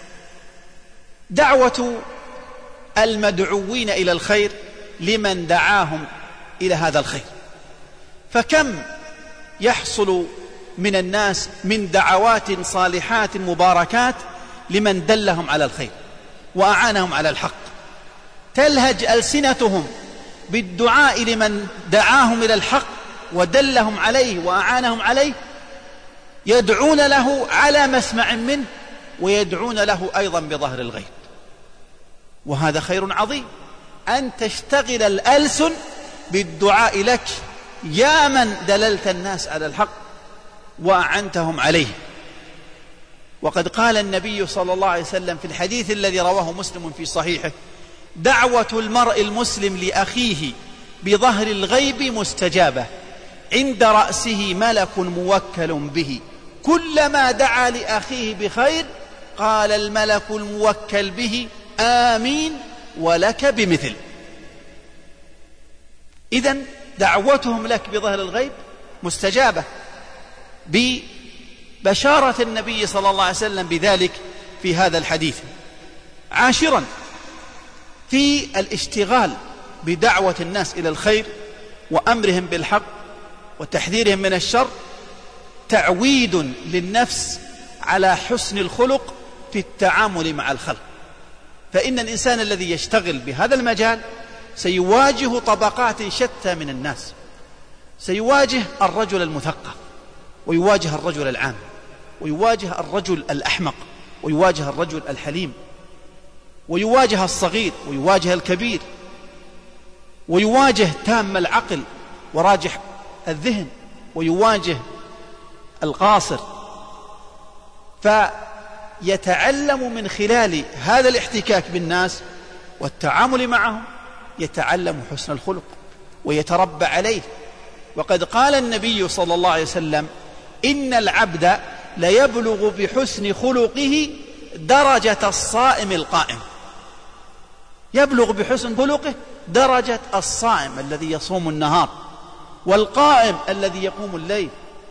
دعوة المدعوين إلى الخير لمن دعاهم إلى هذا الخير. فكم يحصل من الناس من دعوات صالحات مباركات لمن دلهم على الخير وأعانهم على الحق. تلهج ألسنتهم بالدعاء لمن دعاهم إلى الحق ودلهم عليه وأعانهم عليه، يدعون له على مسمع منه ويدعون له أيضا بظهر الغيب. وهذا خير عظيم، أن تشتغل الألسن بالدعاء لك يا من دللت الناس على الحق وأعنتهم عليه. وقد قال النبي صلى الله عليه وسلم في الحديث الذي رواه مسلم في صحيحه: دعوة المرء المسلم لأخيه بظهر الغيب مستجابة، عند رأسه ملك موكل به، كلما دعا لأخيه بخير قال الملك الموكل به آمين ولك بمثل. إذن دعوتهم لك بظهر الغيب مستجابة ببشارة النبي صلى الله عليه وسلم بذلك في هذا الحديث. عاشرا، في الاشتغال بدعوة الناس إلى الخير وأمرهم بالحق وتحذيرهم من الشر تعويد للنفس على حسن الخلق في التعامل مع الخلق. فإن الإنسان الذي يشتغل بهذا المجال سيواجه طبقات شتى من الناس، سيواجه الرجل المثقف، ويواجه الرجل العام، ويواجه الرجل الأحمق، ويواجه الرجل الحليم، ويواجه الصغير، ويواجه الكبير، ويواجه تام العقل وراجح الذهن، ويواجه القاصر. فيتعلم من خلال هذا الاحتكاك بالناس والتعامل معهم، يتعلم حسن الخلق ويتربى عليه. وقد قال النبي صلى الله عليه وسلم: إن العبد ليبلغ بحسن خلقه درجة الصائم القائم. يبلغ بحسن خلقه درجة الصائم الذي يصوم النهار، والقائم الذي يقوم الليل.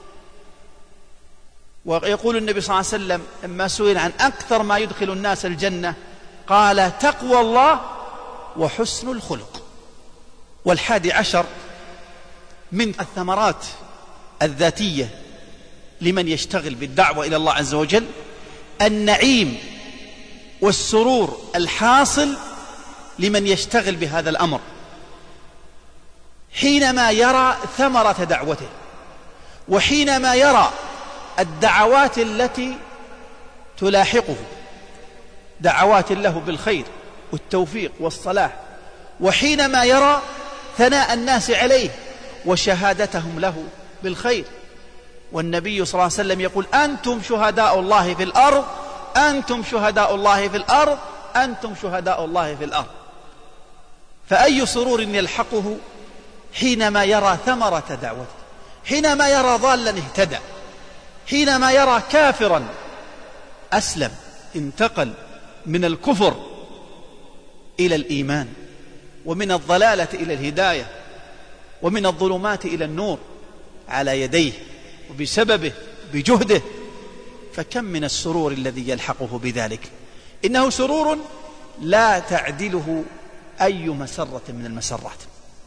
ويقول النبي صلى الله عليه وسلم لما سئل عن أكثر ما يدخل الناس الجنة قال: تقوى الله وحسن الخلق. والحادي عشر من الثمرات الذاتية لمن يشتغل بالدعوة إلى الله عز وجل النعيم والسرور الحاصل لمن يشتغل بهذا الأمر حينما يرى ثمرة دعوته، وحينما يرى الدعوات التي تلاحقه، دعوات له بالخير والتوفيق والصلاح، وحينما يرى ثناء الناس عليه وشهادتهم له بالخير. والنبي صلى الله عليه وسلم يقول: أنتم شهداء الله في الأرض، أنتم شهداء الله في الأرض، أنتم شهداء الله في الأرض. فأي سرور يلحقه حينما يرى ثمرة دعوته، حينما يرى ضالا اهتدى، حينما يرى كافرا أسلم، انتقل من الكفر إلى الإيمان، ومن الضلالة إلى الهداية، ومن الظلمات إلى النور على يديه وبسببه بجهده. فكم من السرور الذي يلحقه بذلك، إنه سرور لا تعدله أي مسرة من المسرات.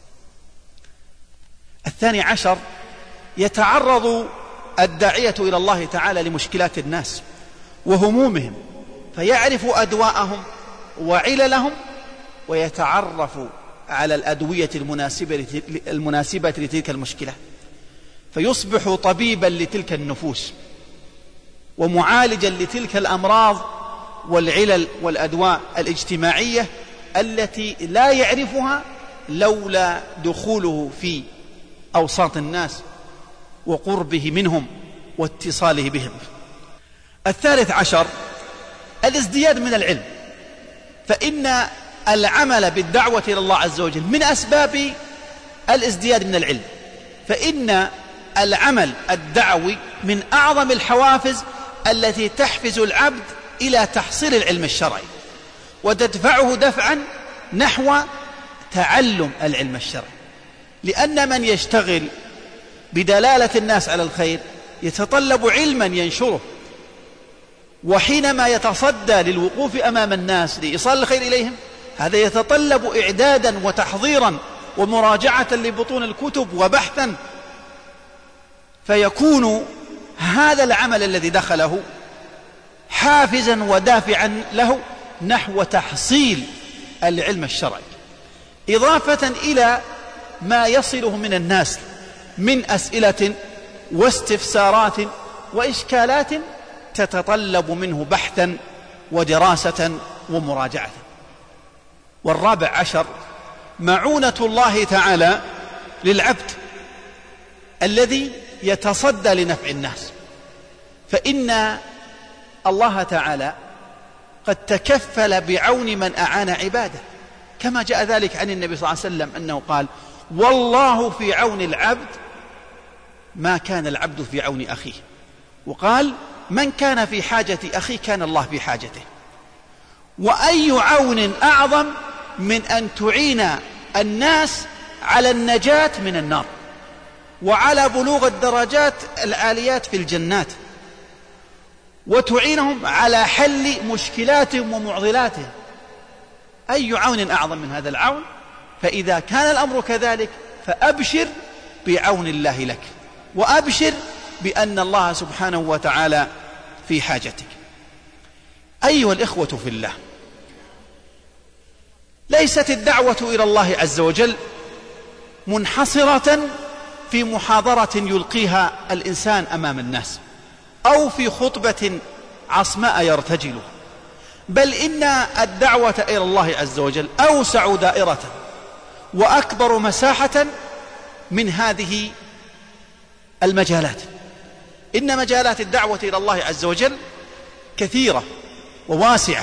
الثاني عشر، يتعرض الداعية إلى الله تعالى لمشكلات الناس وهمومهم، فيعرف أدواءهم وعللهم، ويتعرف على الأدوية المناسبة المناسبة لتلك المشكلة، فيصبح طبيبا لتلك النفوس ومعالجا لتلك الأمراض والعلل والأدواء الاجتماعية التي لا يعرفها لولا دخوله في أوساط الناس وقربه منهم واتصاله بهم. الثالث عشر، الازدياد من العلم، فإن العمل بالدعوة إلى الله عز وجل من أسباب الازدياد من العلم، فإن العمل الدعوي من أعظم الحوافز التي تحفز العبد إلى تحصيل العلم الشرعي وتدفعه دفعا نحو تعلم العلم الشرعي. لأن من يشتغل بدلالة الناس على الخير يتطلب علما ينشره، وحينما يتصدى للوقوف أمام الناس لإيصال الخير إليهم هذا يتطلب إعدادا وتحضيرا ومراجعة لبطون الكتب وبحثا. فيكون هذا العمل الذي دخله حافزا ودافعا له نحو تحصيل العلم الشرعي، إضافة إلى ما يصله من الناس من أسئلة واستفسارات وإشكالات تتطلب منه بحثا ودراسة ومراجعة. والرابع عشر معونة الله تعالى للعبد الذي يتصدى لنفع الناس، فإن الله تعالى قد تكفل بعون من أعان عباده، كما جاء ذلك عن النبي صلى الله عليه وسلم أنه قال: والله في عون العبد ما كان العبد في عون أخيه. وقال: من كان في حاجة أخيه كان الله في حاجته. وأي عون أعظم من أن تعين الناس على النجاة من النار وعلى بلوغ الدرجات العاليات في الجنات، وتعينهم على حل مشكلاتهم ومعضلاتهم. أي عون أعظم من هذا العون؟ فإذا كان الأمر كذلك فأبشر بعون الله لك، وأبشر بأن الله سبحانه وتعالى في حاجتك. أيها الإخوة في الله، ليست الدعوة إلى الله عز وجل منحصرة في محاضرة يلقيها الإنسان أمام الناس أو في خطبة عصماء يرتجلها، بل إن الدعوة إلى الله عز وجل أوسع دائرة وأكبر مساحة من هذه المجالات. إن مجالات الدعوة إلى الله عز وجل كثيرة وواسعة،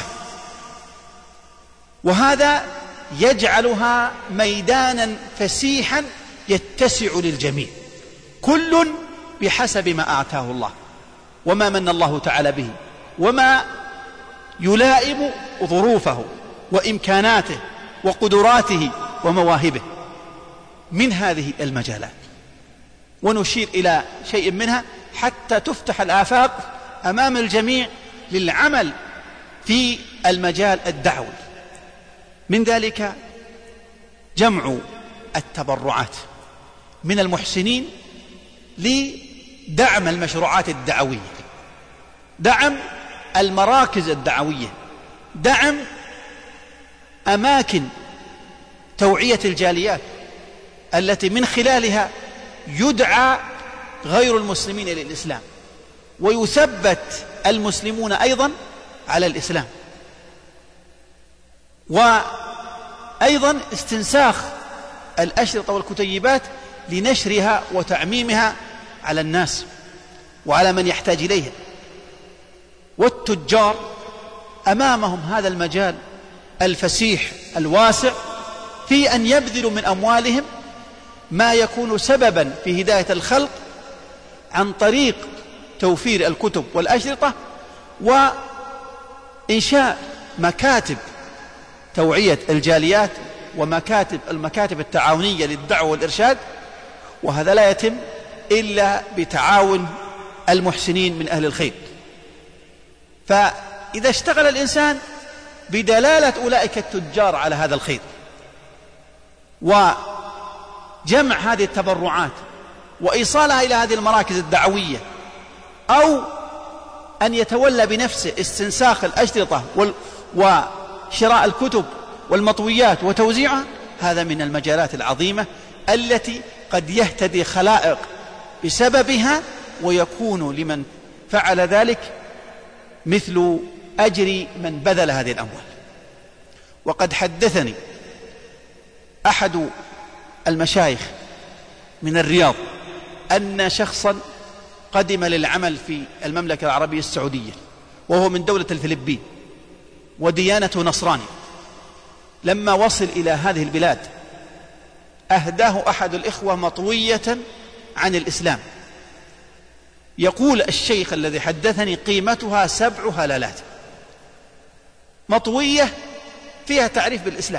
وهذا يجعلها ميدانا فسيحا يتسع للجميع، كل بحسب ما أعطاه الله وما من الله تعالى به وما يلائم ظروفه وإمكاناته وقدراته ومواهبه من هذه المجالات. ونشير إلى شيء منها حتى تفتح الآفاق أمام الجميع للعمل في المجال الدعوي. من ذلك جمع التبرعات من المحسنين لدعم المشروعات الدعوية، دعم المراكز الدعوية، دعم أماكن توعية الجاليات التي من خلالها يدعى غير المسلمين إلى الإسلام ويثبت المسلمون أيضا على الإسلام. وأيضا استنساخ الأشرطة والكتيبات لنشرها وتعميمها على الناس وعلى من يحتاج إليها. والتجار أمامهم هذا المجال الفسيح الواسع في أن يبذلوا من أموالهم ما يكون سببا في هداية الخلق عن طريق توفير الكتب والأشرطة وإنشاء مكاتب توعية الجاليات ومكاتب المكاتب التعاونية للدعوة والإرشاد. وهذا لا يتم إلا بتعاون المحسنين من أهل الخير. فإذا اشتغل الإنسان بدلالة أولئك التجار على هذا الخير وجمع هذه التبرعات وإيصالها إلى هذه المراكز الدعوية، أو أن يتولى بنفسه استنساخ الأشرطة وشراء الكتب والمطويات وتوزيعها، هذا من المجالات العظيمة التي قد يهتدي خلائق بسببها، ويكون لمن فعل ذلك مثل أجر من بذل هذه الأموال. وقد حدثني أحد المشايخ من الرياض أن شخصا قدم للعمل في المملكة العربية السعودية وهو من دولة الفلبين وديانته نصراني. لما وصل إلى هذه البلاد أهداه أحد الإخوة مطوية عن الإسلام، يقول الشيخ الذي حدثني قيمتها سبع هلالات، مطوية فيها تعريف بالإسلام.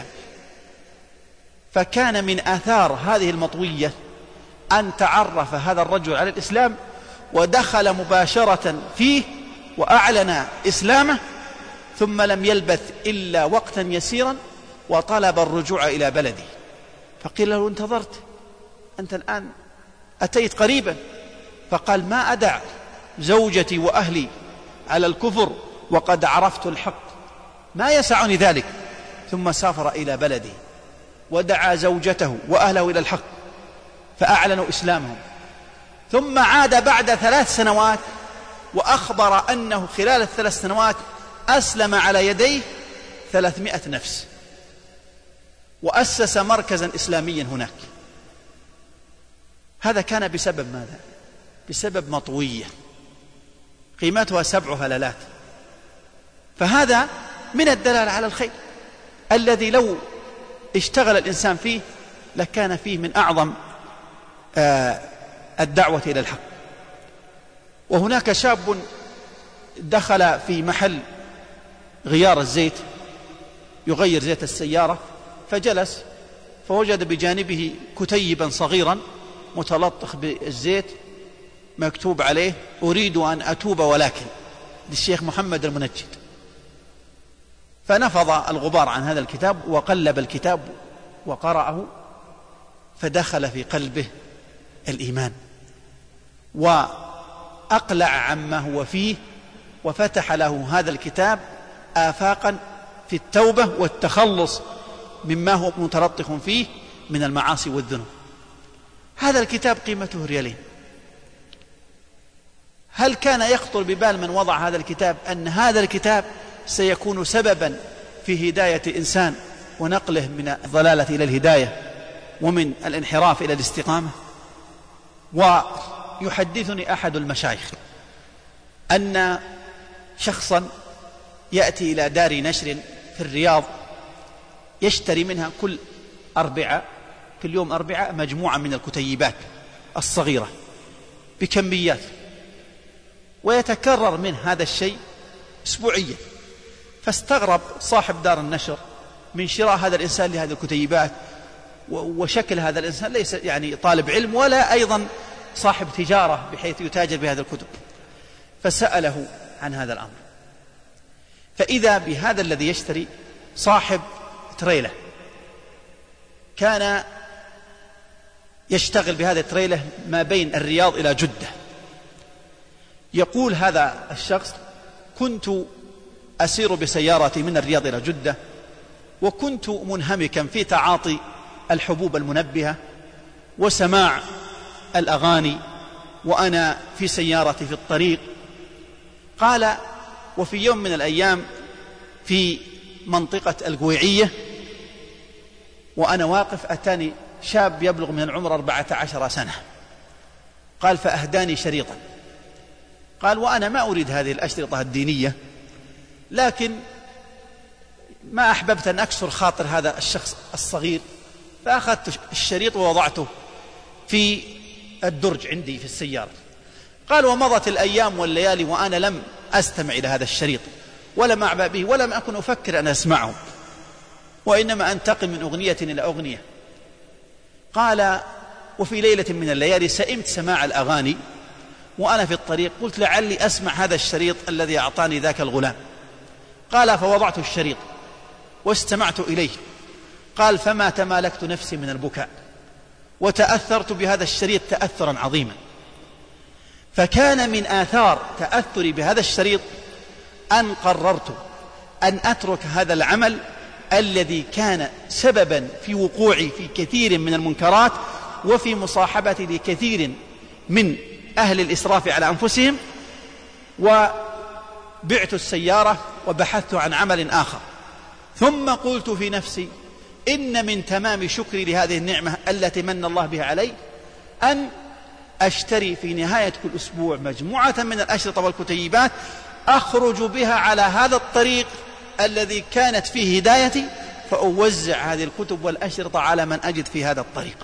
فكان من آثار هذه المطوية أن تعرف هذا الرجل على الإسلام ودخل مباشرة فيه وأعلن إسلامه، ثم لم يلبث إلا وقتا يسيرا وطلب الرجوع إلى بلده. فقيل له: انتظرت، أنت الآن أتيت قريبا، فقال ما أدع زوجتي وأهلي على الكفر وقد عرفت الحق، ما يسعني ذلك. ثم سافر إلى بلده ودعا زوجته وأهله إلى الحق فأعلنوا إسلامهم، ثم عاد بعد ثلاث سنوات وأخبر أنه خلال الثلاث سنوات أسلم على يديه ثلاثمائة نفس، وأسس مركزا إسلاميا هناك. هذا كان بسبب ماذا؟ بسبب مطوية قيمتها سبع هلالات. فهذا من الدلالة على الخير الذي لو اشتغل الإنسان فيه لكان فيه من أعظم آه الدعوة إلى الحق. وهناك شاب دخل في محل غيار الزيت يغير زيت السيارة، فجلس فوجد بجانبه كتيبا صغيرا متلطخ بالزيت مكتوب عليه أريد أن أتوب ولكن، للشيخ محمد المنجد. فنفض الغبار عن هذا الكتاب وقلب الكتاب وقرأه، فدخل في قلبه الإيمان وأقلع عما هو فيه، وفتح له هذا الكتاب آفاقا في التوبة والتخلص مما هو متلطخ فيه من المعاصي والذنوب. هذا الكتاب قيمته ريالين. هل كان يخطر ببال من وضع هذا الكتاب أن هذا الكتاب سيكون سببا في هداية إنسان ونقله من الضلالة إلى الهداية ومن الانحراف إلى الاستقامة؟ ويحدثني أحد المشايخ أن شخصا يأتي إلى دار نشر في الرياض يشتري منها كل أربعة كل يوم أربعة مجموعة من الكتيبات الصغيرة بكميات، ويتكرر من هذا الشيء أسبوعيا. فاستغرب صاحب دار النشر من شراء هذا الإنسان لهذه الكتيبات، وشكل هذا الإنسان ليس يعني طالب علم ولا أيضا صاحب تجارة بحيث يتاجر بهذه الكتب. فسأله عن هذا الأمر، فإذا بهذا الذي يشتري صاحب تريلة كان يشتغل بهذا التريلة ما بين الرياض إلى جدة. يقول هذا الشخص كنت أسير بسيارتي من الرياض إلى جدة، وكنت منهمكا في تعاطي الحبوب المنبهة وسماع الأغاني وأنا في سيارتي في الطريق. قال وفي يوم من الأيام في منطقة القويعية وأنا واقف أتاني شاب يبلغ من العمر أربعة عشر سنة، قال فأهداني شريطا. قال وأنا ما أريد هذه الأشرطة الدينية، لكن ما أحببت أن أكسر خاطر هذا الشخص الصغير، فأخذت الشريط ووضعته في الدرج عندي في السيارة. قال ومضت الأيام والليالي وأنا لم أستمع إلى هذا الشريط ولم أعبأ به ولم أكن أفكر أن أسمعه، وإنما أنتقل من أغنية إلى أغنية. قال وفي ليلة من الليالي سئمت سماع الأغاني وأنا في الطريق، قلت لعلي أسمع هذا الشريط الذي أعطاني ذاك الغلام. قال فوضعت الشريط واستمعت إليه. قال فما تمالكت نفسي من البكاء وتأثرت بهذا الشريط تأثرا عظيما. فكان من آثار تأثري بهذا الشريط أن قررت أن أترك هذا العمل الذي كان سببا في وقوعي في كثير من المنكرات وفي مصاحبتي لكثير من أهل الإسراف على أنفسهم، وبعت السيارة وبحثت عن عمل آخر. ثم قلت في نفسي إن من تمام شكري لهذه النعمة التي من الله بها علي أن أشتري في نهاية كل أسبوع مجموعة من الأشرطة والكتيبات أخرج بها على هذا الطريق الذي كانت فيه هدايتي، فأوزع هذه الكتب والأشرطة على من أجد في هذا الطريق.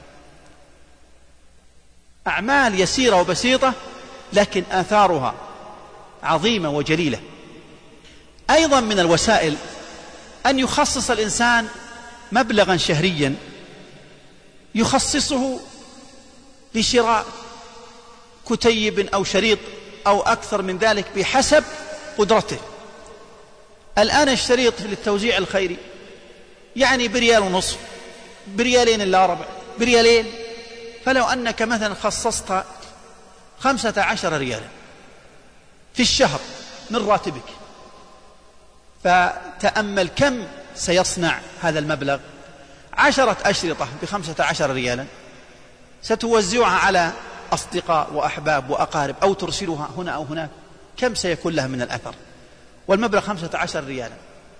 أعمال يسيرة وبسيطة لكن آثارها عظيمة وجليلة. أيضا من الوسائل أن يخصص الإنسان مبلغا شهريا يخصصه لشراء كتيب أو شريط أو أكثر من ذلك بحسب قدرته. الآن الشريط للتوزيع الخيري يعني بريال ونصف، بريالين إلا ربع، بريالين. فلو أنك مثلا خصصت خمسة عشر ريالا في الشهر من راتبك، فتأمل كم سيصنع هذا المبلغ. عشرة أشرطة بخمسة عشر ريالا ستوزعها على أصدقاء وأحباب وأقارب أو ترسلها هنا أو هناك، كم سيكون لها من الأثر؟ والمبلغ خمسة عشر ريالا.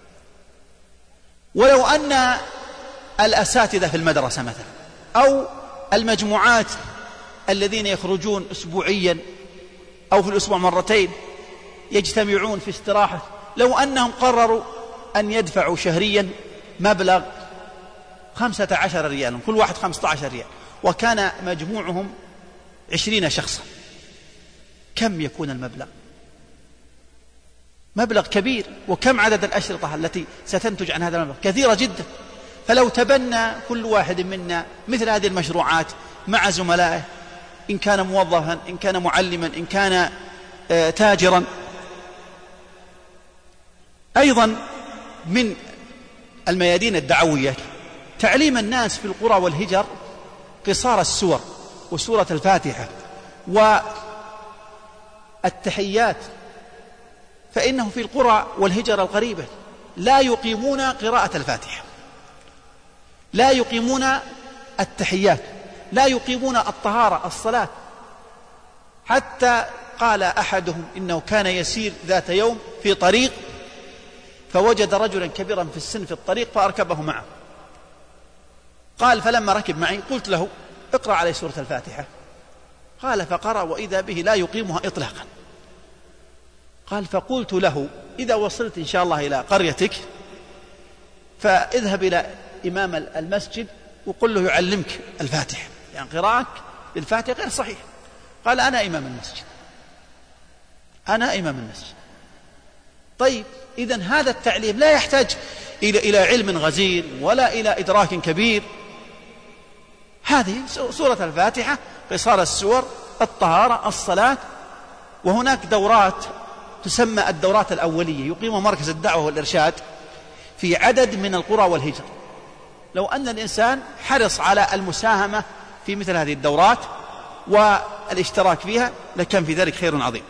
ولو أن الأساتذة في المدرسة مثلا أو المجموعات الذين يخرجون أسبوعيا أو في الأسبوع مرتين يجتمعون في استراحة، لو أنهم قرروا أن يدفعوا شهريا مبلغ خمسة عشر ريالا، كل واحد خمسة عشر ريال، وكان مجموعهم عشرين شخصا، كم يكون المبلغ؟ مبلغ كبير. وكم عدد الأشرطة التي ستنتج عن هذا المبلغ؟ كثيرة جدا. فلو تبنى كل واحد منا مثل هذه المشروعات مع زملائه، إن كان موظفا، إن كان معلما، إن كان تاجرا. أيضا من الميادين الدعوية تعليم الناس في القرى والهجر قصار السور وسورة الفاتحة والتحيات، فإنه في القرى والهجر القريبة لا يقيمون قراءة الفاتحة، لا يقيمون التحيات، لا يقيمون الطهارة الصلاة. حتى قال أحدهم إنه كان يسير ذات يوم في طريق فوجد رجلا كبيرا في السن في الطريق فأركبه معه. قال فلما ركب معي قلت له اقرأ عليه سورة الفاتحة. قال فقرأ وإذا به لا يقيمها إطلاقا. قال فقلت له إذا وصلت إن شاء الله إلى قريتك فاذهب إلى إمام المسجد وقل له يعلمك الفاتحة، يعني قراءك للفاتحة غير صحيح. قال أنا إمام المسجد، أنا إمام المسجد. طيب إذن هذا التعليم لا يحتاج إلى إلى علم غزير ولا إلى إدراك كبير. هذه سورة الفاتحة، قصار السور، الطهارة، الصلاة. وهناك دورات تسمى الدورات الأولية يقيمها مركز الدعوة والإرشاد في عدد من القرى والهجر. لو أن الإنسان حرص على المساهمة في مثل هذه الدورات والاشتراك فيها لكان في ذلك خير عظيم.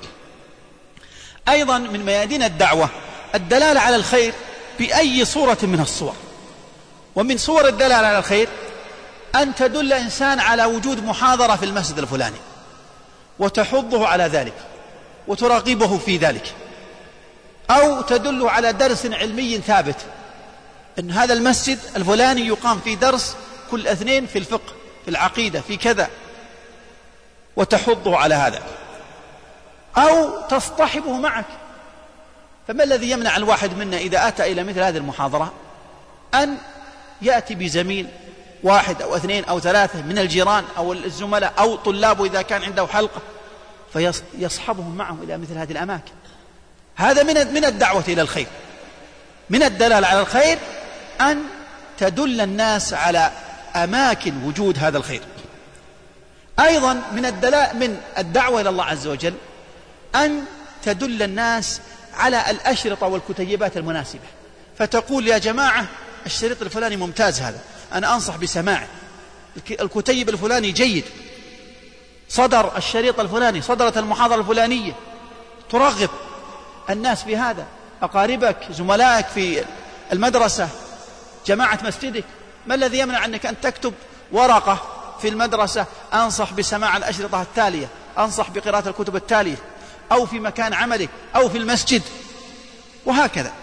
أيضا من ميادين الدعوة الدلالة على الخير بأي صورة من الصور. ومن صور الدلالة على الخير أن تدل إنسان على وجود محاضرة في المسجد الفلاني وتحضه على ذلك وتراقبه في ذلك، أو تدل على درس علمي ثابت أن هذا المسجد الفلاني يقام فيه درس كل اثنين في الفقه، في العقيدة، في كذا، وتحضه على هذا، أو تصطحبه معك. فما الذي يمنع الواحد منا إذا أتى إلى مثل هذه المحاضرة أن يأتي بزميل واحد أو اثنين أو ثلاثة من الجيران أو الزملاء أو طلابه إذا كان عنده حلقة فيصحبهم معه إلى مثل هذه الأماكن. هذا من من الدعوة إلى الخير. من الدلالة على الخير أن تدل الناس على أماكن وجود هذا الخير. أيضا من الدلالة من الدعوة إلى الله عز وجل أن تدل الناس على الأشرطة والكتيبات المناسبة، فتقول يا جماعة الشريط الفلاني ممتاز، هذا أنا أنصح بسماعه، الكتيب الفلاني جيد، صدر الشريط الفلاني، صدرت المحاضرة الفلانية، ترغب الناس بهذا، أقاربك، زملائك في المدرسة، جماعة مسجدك. ما الذي يمنع أنك أن تكتب ورقة في المدرسة أنصح بسماع الأشرطة التالية، أنصح بقراءة الكتب التالية، أو في مكان عملك أو في المسجد، وهكذا.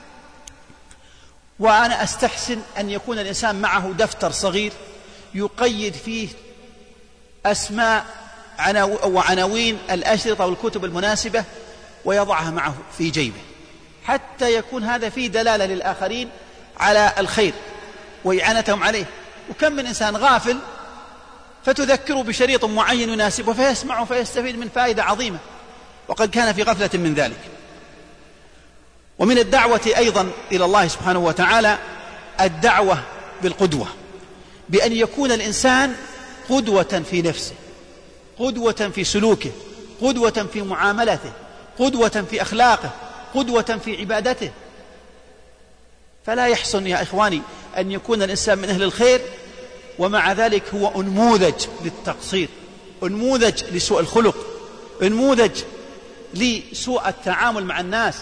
وأنا أستحسن أن يكون الإنسان معه دفتر صغير يقيد فيه أسماء وعناوين الأشرطة والكتب المناسبة ويضعها معه في جيبه، حتى يكون هذا فيه دلالة للآخرين على الخير وإعانتهم عليه. وكم من إنسان غافل فتذكره بشريط معين يناسبه فيسمعه فيستفيد من فائدة عظيمة وقد كان في غفلة من ذلك. ومن الدعوة أيضا إلى الله سبحانه وتعالى الدعوة بالقدوة، بأن يكون الإنسان قدوة في نفسه، قدوة في سلوكه، قدوة في معاملته، قدوة في أخلاقه، قدوة في عبادته. فلا يحسن يا إخواني أن يكون الإنسان من أهل الخير ومع ذلك هو أنموذج للتقصير، أنموذج لسوء الخلق، نموذج لسوء التعامل مع الناس.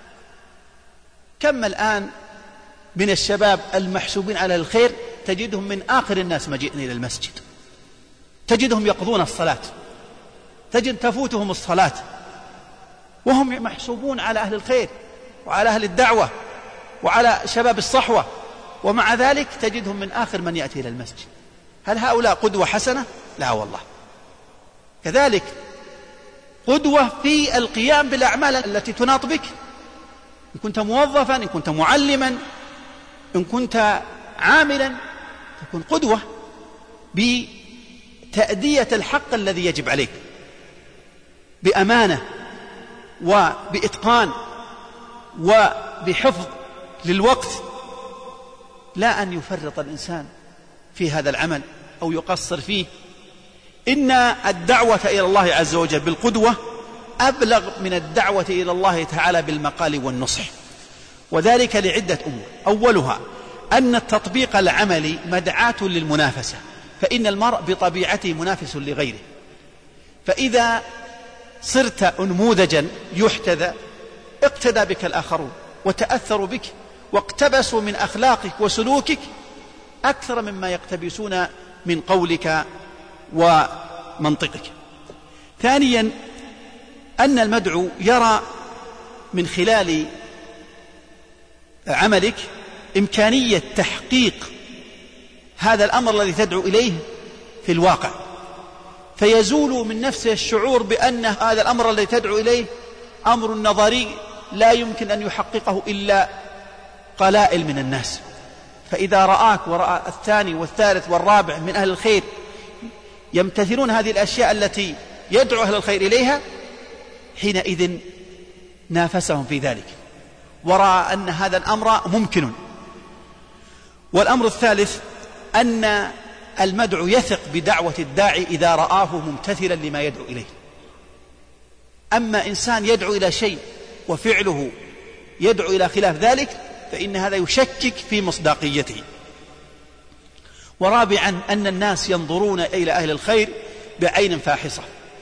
كم الآن من الشباب المحسوبين على الخير تجدهم من آخر الناس مجيئين إلى المسجد، تجدهم يقضون الصلاة، تجد تفوتهم الصلاة وهم محسوبون على أهل الخير وعلى أهل الدعوة وعلى شباب الصحوة، ومع ذلك تجدهم من آخر من يأتي إلى المسجد. هل هؤلاء قدوة حسنة؟ لا والله. كذلك قدوة في القيام بالأعمال التي تناط بك، إن كنت موظفا، إن كنت معلما، إن كنت عاملا، تكون قدوة بتأدية الحق الذي يجب عليك بأمانة وبإتقان وبحفظ للوقت، لا أن يفرط الإنسان في هذا العمل أو يقصر فيه. إن الدعوة إلى الله عز وجل بالقدوة أبلغ من الدعوة إلى الله تعالى بالمقال والنصح، وذلك لعدة أمور. أولها أن التطبيق العملي مدعاة للمنافسة، فإن المرء بطبيعته منافس لغيره، فإذا صرت أنموذجا يحتذى اقتدى بك الآخرون وتأثروا بك واقتبسوا من أخلاقك وسلوكك أكثر مما يقتبسون من قولك ومنطقك. ثانيا أن المدعو يرى من خلال عملك إمكانية تحقيق هذا الأمر الذي تدعو إليه في الواقع، فيزول من نفسه الشعور بأن هذا الأمر الذي تدعو إليه أمر نظري لا يمكن أن يحققه إلا قلائل من الناس. فإذا رآك ورأى الثاني والثالث والرابع من أهل الخير يمتثلون هذه الأشياء التي يدعو أهل الخير إليها، حينئذ نافسهم في ذلك ورأى أن هذا الأمر ممكن. والأمر الثالث أن المدعو يثق بدعوة الداعي إذا رآه ممتثلا لما يدعو إليه. أما إنسان يدعو إلى شيء وفعله يدعو إلى خلاف ذلك فإن هذا يشكك في مصداقيته. ورابعا أن الناس ينظرون إلى أهل الخير بعين فاحصة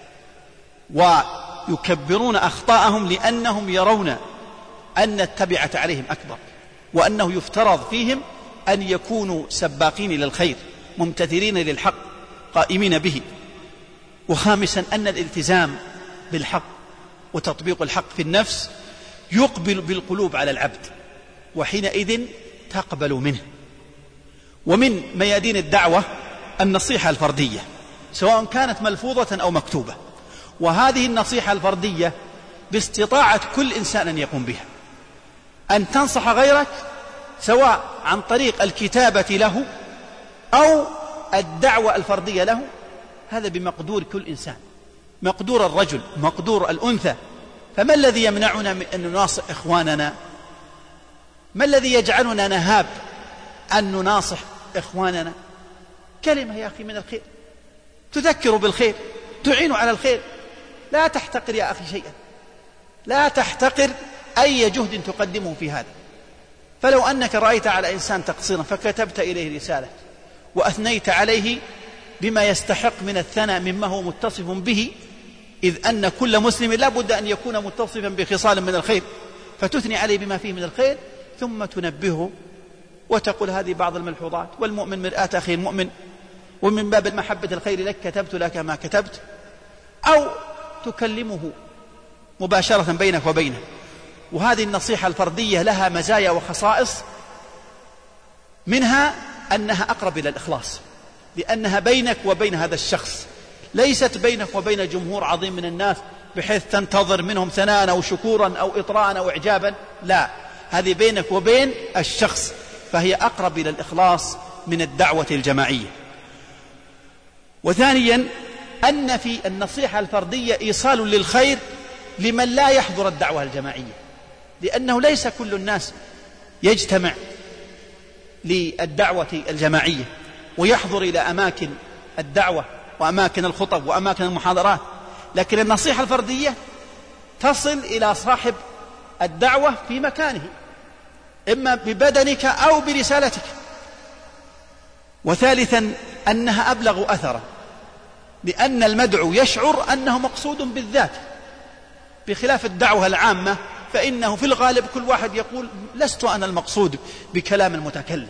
ويكبرون أخطاءهم لأنهم يرون أن التبعة عليهم أكبر، وأنه يفترض فيهم أن يكونوا سباقين للخير ممتثلين للحق قائمين به. وخامسا أن الالتزام بالحق وتطبيق الحق في النفس يقبل بالقلوب على العبد، وحينئذ تقبل منه. ومن ميادين الدعوة النصيحة الفردية سواء كانت ملفوظة أو مكتوبة، وهذه النصيحة الفردية باستطاعة كل إنسان أن يقوم بها، أن تنصح غيرك سواء عن طريق الكتابة له أو الدعوة الفردية له، هذا بمقدور كل إنسان، مقدور الرجل مقدور الأنثى. فما الذي يمنعنا من أن نناصح إخواننا؟ ما الذي يجعلنا نهاب أن نناصح إخواننا؟ كلمة يا أخي من الخير تذكر بالخير، تعين على الخير. لا تحتقر يا أخي شيئا، لا تحتقر أي جهد تقدمه في هذا. فلو أنك رأيت على إنسان تقصيرا فكتبت إليه رسالة وأثنيت عليه بما يستحق من الثناء مما هو متصف به، إذ أن كل مسلم لا بد أن يكون متصفا بخصال من الخير، فتثني عليه بما فيه من الخير ثم تنبهه وتقول هذه بعض الملحوظات، والمؤمن مرآة أخي المؤمن، ومن باب المحبة الخير لك كتبت لك ما كتبت، أو تكلمه مباشرة بينك وبينه. وهذه النصيحة الفردية لها مزايا وخصائص، منها أنها أقرب إلى الإخلاص، لأنها بينك وبين هذا الشخص، ليست بينك وبين جمهور عظيم من الناس بحيث تنتظر منهم ثناء أو شكورا أو إطراء أو إعجابا، لا، هذه بينك وبين الشخص، فهي أقرب إلى الإخلاص من الدعوة الجماعية. وثانيا أن في النصيحة الفردية إيصال للخير لمن لا يحضر الدعوة الجماعية، لأنه ليس كل الناس يجتمع للدعوة الجماعية ويحضر إلى أماكن الدعوة وأماكن الخطب وأماكن المحاضرات، لكن النصيحة الفردية تصل إلى صاحب الدعوة في مكانه، إما ببدنك أو برسالتك. وثالثا أنها أبلغ أثرا، لأن المدعو يشعر أنه مقصود بالذات، بخلاف الدعوة العامة فإنه في الغالب كل واحد يقول لست أنا المقصود بكلام المتكلم،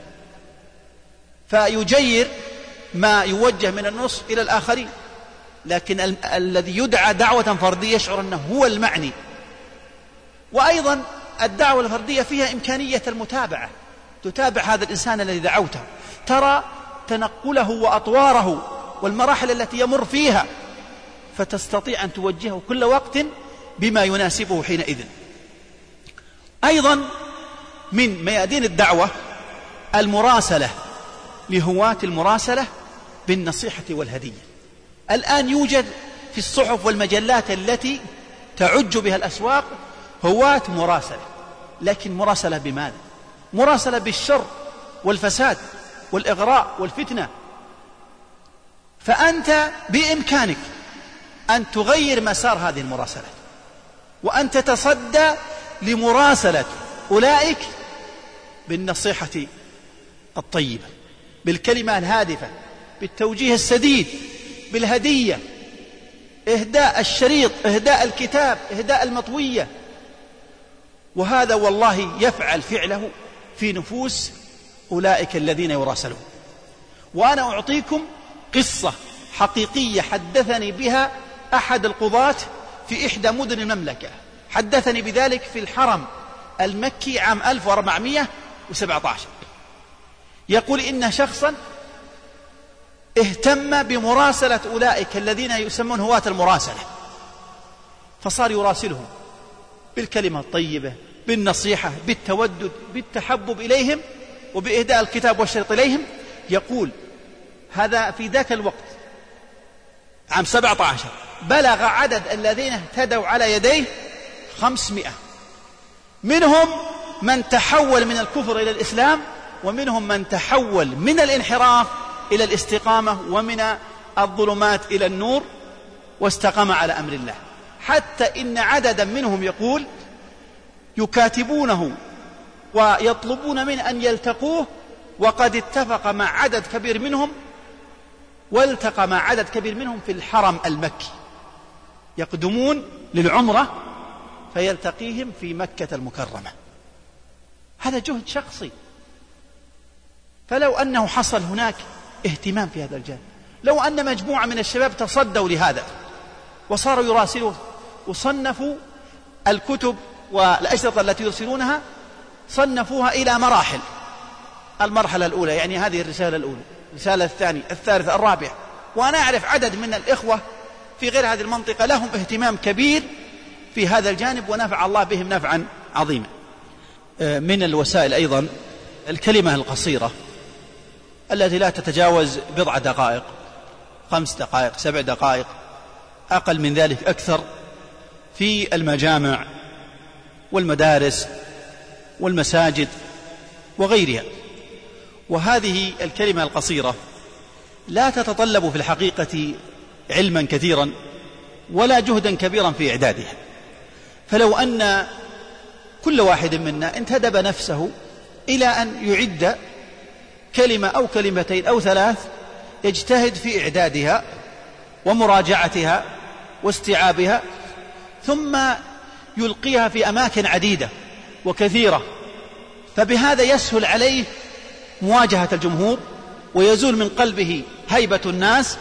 فيجير ما يوجه من النص إلى الآخرين. لكن ال- الذي يدعى دعوة فردية يشعر أنه هو المعني. وأيضا الدعوة الفردية فيها إمكانية المتابعة، تتابع هذا الإنسان الذي دعوته، ترى تنقله وأطواره والمراحل التي يمر فيها، فتستطيع أن توجهه كل وقت بما يناسبه حينئذ. أيضا من ميادين الدعوة المراسلة لهواة المراسلة بالنصيحة والهدية. الآن يوجد في الصحف والمجلات التي تعج بها الأسواق هواة مراسلة، لكن مراسلة بماذا؟ مراسلة بالشر والفساد والإغراء والفتنة. فأنت بإمكانك أن تغير مسار هذه المراسلات، وأن تتصدى لمراسلة أولئك بالنصيحة الطيبة، بالكلمة الهادفة، بالتوجيه السديد، بالهدية، إهداء الشريط، إهداء الكتاب، إهداء المطوية. وهذا والله يفعل فعله في نفوس أولئك الذين يراسلون. وأنا أعطيكم قصة حقيقية حدثني بها أحد القضاة في إحدى مدن المملكة، حدثني بذلك في الحرم المكي عام ألف وأربعمائة وسبعة عشر. يقول إن شخصا اهتم بمراسلة أولئك الذين يسمون هواة المراسلة، فصار يراسلهم بالكلمة الطيبة، بالنصيحة، بالتودد، بالتحبب إليهم، وبإهداء الكتاب والشريط إليهم. يقول هذا في ذاك الوقت عام سبعة عشر بلغ عدد الذين اهتدوا على يديه خمسمائة، منهم من تحول من الكفر إلى الإسلام، ومنهم من تحول من الانحراف إلى الاستقامة، ومن الظلمات إلى النور، واستقام على أمر الله. حتى إن عددا منهم يقول يكاتبونه ويطلبون من أن يلتقوه، وقد اتفق مع عدد كبير منهم والتقى مع عدد كبير منهم في الحرم المكي، يقدمون للعمرة فيلتقيهم في مكة المكرمة. هذا جهد شخصي. فلو أنه حصل هناك اهتمام في هذا الجانب، لو أن مجموعة من الشباب تصدوا لهذا وصاروا يراسلون وصنفوا الكتب والأشرطة التي يرسلونها، صنفوها إلى مراحل. المرحلة الأولى يعني هذه الرسالة الأولى، الرسالة الثانية، الثالثة، الرابعة. وأنا أعرف عدد من الإخوة في غير هذه المنطقة لهم اهتمام كبير في هذا الجانب، ونفع الله بهم نفعا عظيما. من الوسائل أيضا الكلمة القصيرة التي لا تتجاوز بضع دقائق، خمس دقائق، سبع دقائق، أقل من ذلك أكثر، في المجامع والمدارس والمساجد وغيرها. وهذه الكلمة القصيرة لا تتطلب في الحقيقة علما كثيرا ولا جهدا كبيرا في إعدادها. فلو أن كل واحد منا انتدب نفسه إلى أن يعد كلمة أو كلمتين أو ثلاث، يجتهد في إعدادها ومراجعتها واستيعابها، ثم يلقيها في أماكن عديدة وكثيرة، فبهذا يسهل عليه مواجهة الجمهور، ويزول من قلبه هيبة الناس،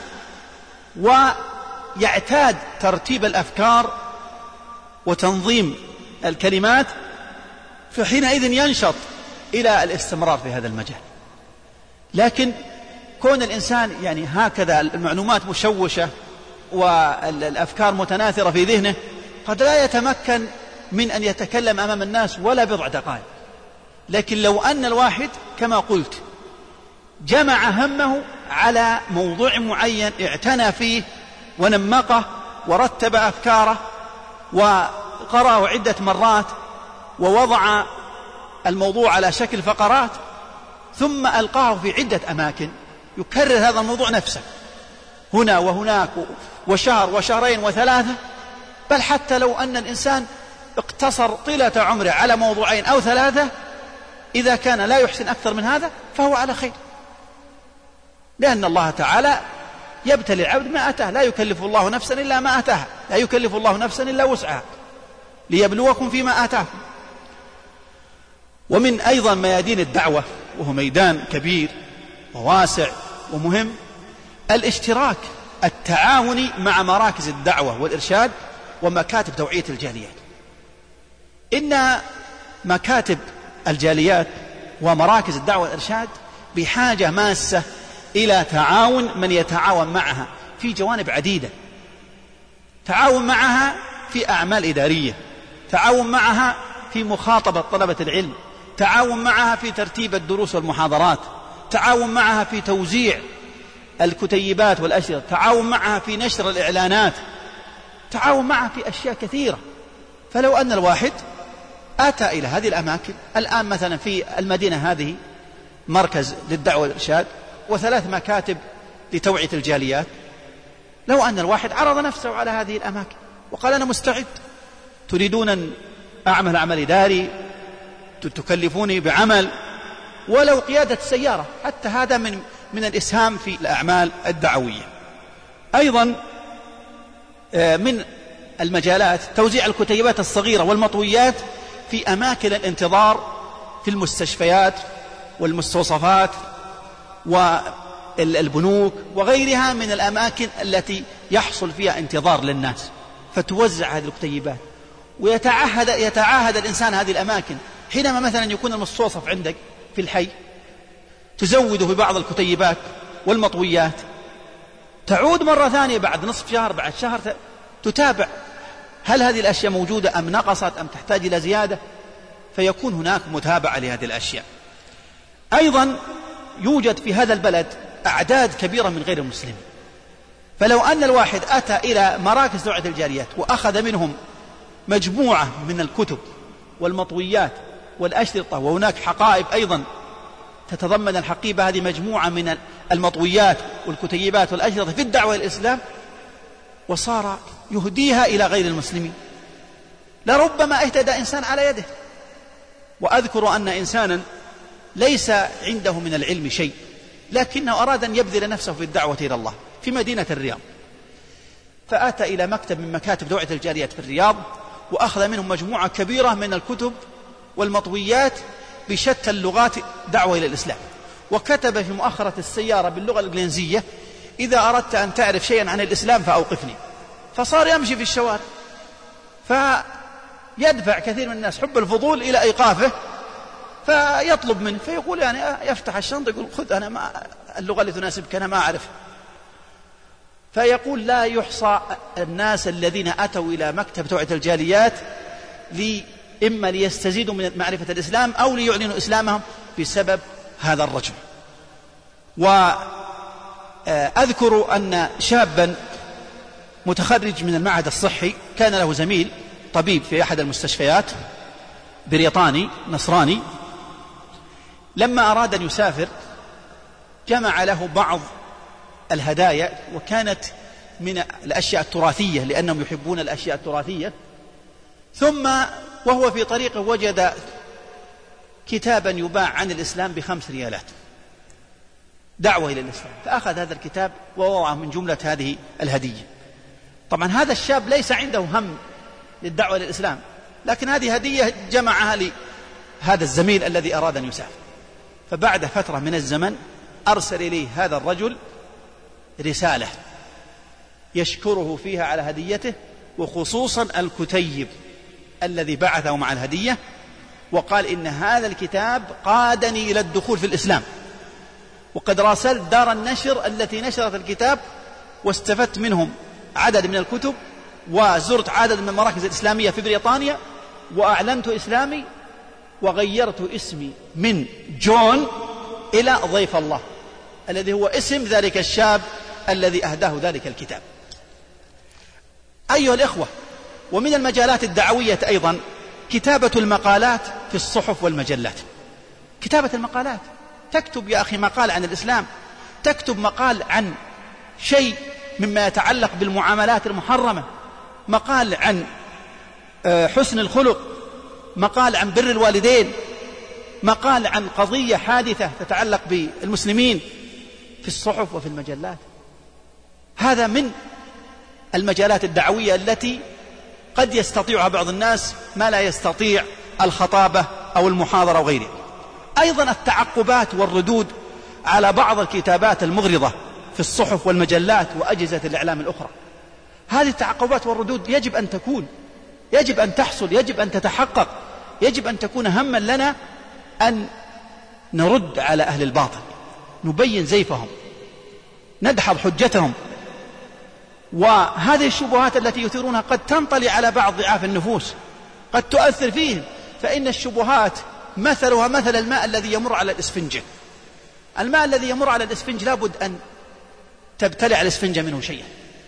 ويعتاد ترتيب الأفكار وتنظيم الكلمات، فحينئذ ينشط إلى الاستمرار في هذا المجال. لكن كون الإنسان يعني هكذا المعلومات مشوشة والأفكار متناثرة في ذهنه، قد لا يتمكن من أن يتكلم أمام الناس ولا بضع دقائق. لكن لو أن الواحد كما قلت جمع همه على موضوع معين، اعتنى فيه ونمقه ورتب أفكاره وقرأه عدة مرات ووضع الموضوع على شكل فقرات، ثم ألقاه في عدة أماكن، يكرر هذا الموضوع نفسه هنا وهناك وشهر وشهرين وثلاثة، بل حتى لو أن الإنسان اقتصر طيلة عمره على موضوعين أو ثلاثة، إذا كان لا يحسن أكثر من هذا فهو على خير، لأن الله تعالى يبتلي العبد ما أتاه، لا يكلف الله نفسا إلا ما أتاها، لا يكلف الله نفسا إلا وسعها ليبلوكم فيما آتاكم. ومن أيضا ميادين الدعوة، وهو ميدان كبير وواسع ومهم، الاشتراك التعاوني مع مراكز الدعوة والإرشاد ومكاتب توعية الجاليات. إن مكاتب الجاليات ومراكز الدعوة والإرشاد بحاجة ماسة إلى تعاون من يتعاون معها في جوانب عديدة، تعاون معها في أعمال إدارية، تعاون معها في مخاطبة طلبة العلم، تعاون معها في ترتيب الدروس والمحاضرات، تعاون معها في توزيع الكتيبات والأشرطة، تعاون معها في نشر الإعلانات، تعاون معها في أشياء كثيرة. فلو أن الواحد أتى إلى هذه الأماكن، الآن مثلا في المدينة هذه مركز للدعوة والإرشاد وثلاث مكاتب لتوعية الجاليات، لو أن الواحد عرض نفسه على هذه الأماكن وقال أنا مستعد، تريدون أن أعمل عمل إداري، تكلفوني بعمل ولو قيادة السيارة، حتى هذا من من الإسهام في الأعمال الدعوية. أيضا من المجالات توزيع الكتيبات الصغيرة والمطويات في أماكن الانتظار في المستشفيات والمستوصفات والبنوك وغيرها من الأماكن التي يحصل فيها انتظار للناس، فتوزع هذه الكتيبات. ويتعهد يتعاهد الإنسان هذه الأماكن، حينما مثلا يكون المستوصف عندك في الحي تزوده ببعض الكتيبات والمطويات، تعود مرة ثانية بعد نصف شهر بعد شهر تتابع هل هذه الأشياء موجودة أم نقصت أم تحتاج إلى زيادة، فيكون هناك متابعة لهذه الأشياء. أيضا يوجد في هذا البلد أعداد كبيرة من غير المسلمين، فلو أن الواحد أتى إلى مراكز توعية الجاليات وأخذ منهم مجموعة من الكتب والمطويات والأشرطة، وهناك حقائب أيضا تتضمن الحقيبة هذه مجموعة من المطويات والكتيبات والأشرطة في الدعوة إلى الإسلام، وصار يهديها إلى غير المسلمين، لربما اهتدى إنسان على يده. وأذكر أن إنسانا ليس عنده من العلم شيء، لكنه أراد أن يبذل نفسه في الدعوة إلى الله في مدينة الرياض، فأتى إلى مكتب من مكاتب توعية الجاليات في الرياض وأخذ منهم مجموعة كبيرة من الكتب والمطويات بشتى اللغات دعوة إلى الإسلام، وكتب في مؤخرة السيارة باللغة الإنجليزية إذا أردت أن تعرف شيئا عن الإسلام فأوقفني. فصار يمشي في الشوارع، فيدفع كثير من الناس حب الفضول إلى إيقافه، فيطلب منه، فيقول يعني يفتح الشنطة يقول خذ أنا ما اللغة اللي تناسبك أنا ما أعرف. فيقول لا يحصى الناس الذين أتوا إلى مكتب توعية الجاليات لي إما ليستزيدوا من معرفة الإسلام أو ليعلنوا إسلامهم بسبب هذا الرجل. وأذكر أن شابا متخرج من المعهد الصحي كان له زميل طبيب في أحد المستشفيات بريطاني نصراني، لما أراد أن يسافر جمع له بعض الهدايا، وكانت من الأشياء التراثية لأنهم يحبون الأشياء التراثية. ثم وهو في طريقه وجد كتابا يباع عن الإسلام بخمس ريالات، دعوة إلى الإسلام، فأخذ هذا الكتاب ووضعه من جملة هذه الهدية. طبعا هذا الشاب ليس عنده هم للدعوة إلى الإسلام، لكن هذه هدية جمعها لهذا الزميل الذي أراد أن يسافر. فبعد فترة من الزمن أرسل إليه هذا الرجل رسالة يشكره فيها على هديته، وخصوصا الكتيب الذي بعثه مع الهدية، وقال إن هذا الكتاب قادني إلى الدخول في الإسلام، وقد راسلت دار النشر التي نشرت الكتاب واستفدت منهم عدد من الكتب، وزرت عدد من المراكز الإسلامية في بريطانيا وأعلنت إسلامي، وغيرت اسمي من جون إلى ضيف الله الذي هو اسم ذلك الشاب الذي أهداه ذلك الكتاب. أيها الإخوة، ومن المجالات الدعوية أيضا كتابة المقالات في الصحف والمجلات. كتابة المقالات، تكتب يا أخي مقال عن الإسلام، تكتب مقال عن شيء مما يتعلق بالمعاملات المحرمة، مقال عن حسن الخلق، مقال عن بر الوالدين، مقال عن قضية حادثة تتعلق بالمسلمين، في الصحف وفي المجلات. هذا من المجالات الدعوية التي قد يستطيعها بعض الناس ما لا يستطيع الخطابة أو المحاضرة أو غيره. أيضا التعقبات والردود على بعض الكتابات المغرضة في الصحف والمجلات وأجهزة الإعلام الأخرى. هذه التعقبات والردود يجب أن تكون، يجب أن تحصل، يجب أن تتحقق، يجب أن تكون هما لنا أن نرد على أهل الباطل، نبين زيفهم، ندحض حجتهم. وهذه الشبهات التي يثيرونها قد تنطلي على بعض ضعاف النفوس، قد تؤثر فيهم، فإن الشبهات مثلها مثل الماء الذي يمر على الإسفنجة. الماء الذي يمر على الإسفنج لابد أن تبتلع الإسفنجة منه شيئا،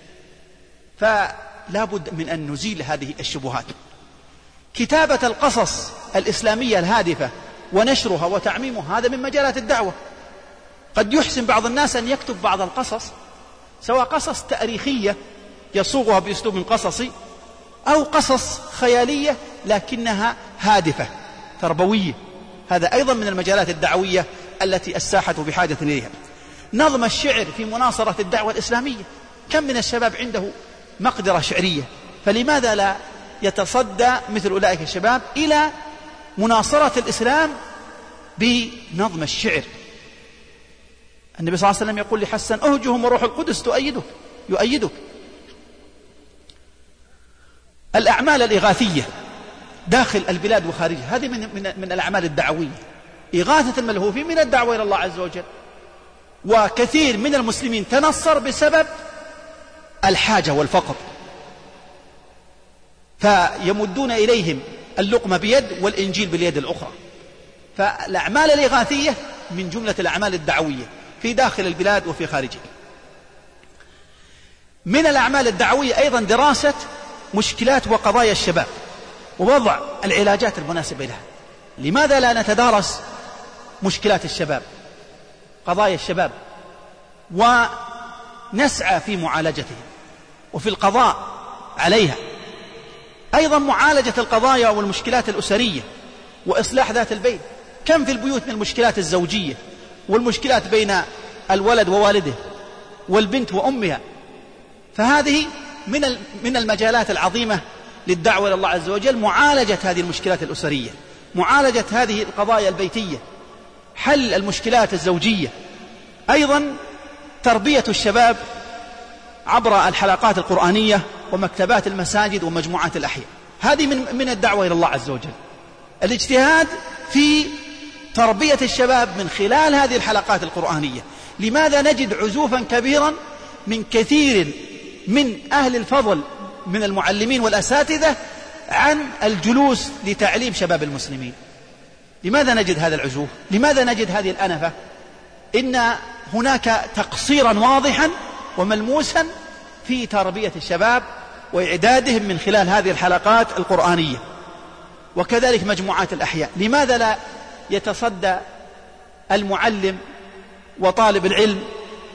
فلا بد من أن نزيل هذه الشبهات. كتابة القصص الإسلامية الهادفة ونشرها وتعميمها هذا من مجالات الدعوة. قد يحسن بعض الناس أن يكتب بعض القصص، سواء قصص تاريخية يصوغها بأسلوب قصصي أو قصص خيالية لكنها هادفة تربوية، هذا أيضا من المجالات الدعوية التي الساحة بحاجة إليها. نظم الشعر في مناصرة الدعوة الإسلامية، كم من الشباب عنده مقدرة شعرية، فلماذا لا يتصدى مثل أولئك الشباب إلى مناصرة الإسلام بنظم الشعر؟ النبي صلى الله عليه وسلم يقول لحسن: أهجهم وروح القدس تؤيدك يؤيدك. الأعمال الإغاثية داخل البلاد وخارجها هذه من, من, من الأعمال الدعوية. إغاثة الملهوفين من الدعوة إلى الله عز وجل، وكثير من المسلمين تنصر بسبب الحاجة والفقر، فيمدون إليهم اللقمة بيد والإنجيل باليد الأخرى. فالأعمال الإغاثية من جملة الأعمال الدعوية في داخل البلاد وفي خارجها. من الأعمال الدعوية أيضا دراسة مشكلات وقضايا الشباب ووضع العلاجات المناسبة لها. لماذا لا نتدارس مشكلات الشباب، قضايا الشباب، ونسعى في معالجتها وفي القضاء عليها؟ أيضا معالجة القضايا والمشكلات الأسرية وإصلاح ذات البين. كم في البيوت من المشكلات الزوجية والمشكلات بين الولد ووالده والبنت وأمها. فهذه من من المجالات العظيمة للدعوة إلى الله عز وجل، معالجة هذه المشكلات الأسرية، معالجة هذه القضايا البيتية، حل المشكلات الزوجية. أيضا تربية الشباب عبر الحلقات القرآنية ومكتبات المساجد ومجموعات الأحياء، هذه من من الدعوة إلى الله عز وجل. الاجتهاد في تربية الشباب من خلال هذه الحلقات القرآنية. لماذا نجد عزوفا كبيرا من كثير من أهل الفضل من المعلمين والأساتذة عن الجلوس لتعليم شباب المسلمين؟ لماذا نجد هذا العزوف؟ لماذا نجد هذه الأنفة؟ إن هناك تقصيرا واضحا وملموسا في تربية الشباب وإعدادهم من خلال هذه الحلقات القرآنية، وكذلك مجموعات الأحياء. لماذا لا يتصدى المعلم وطالب العلم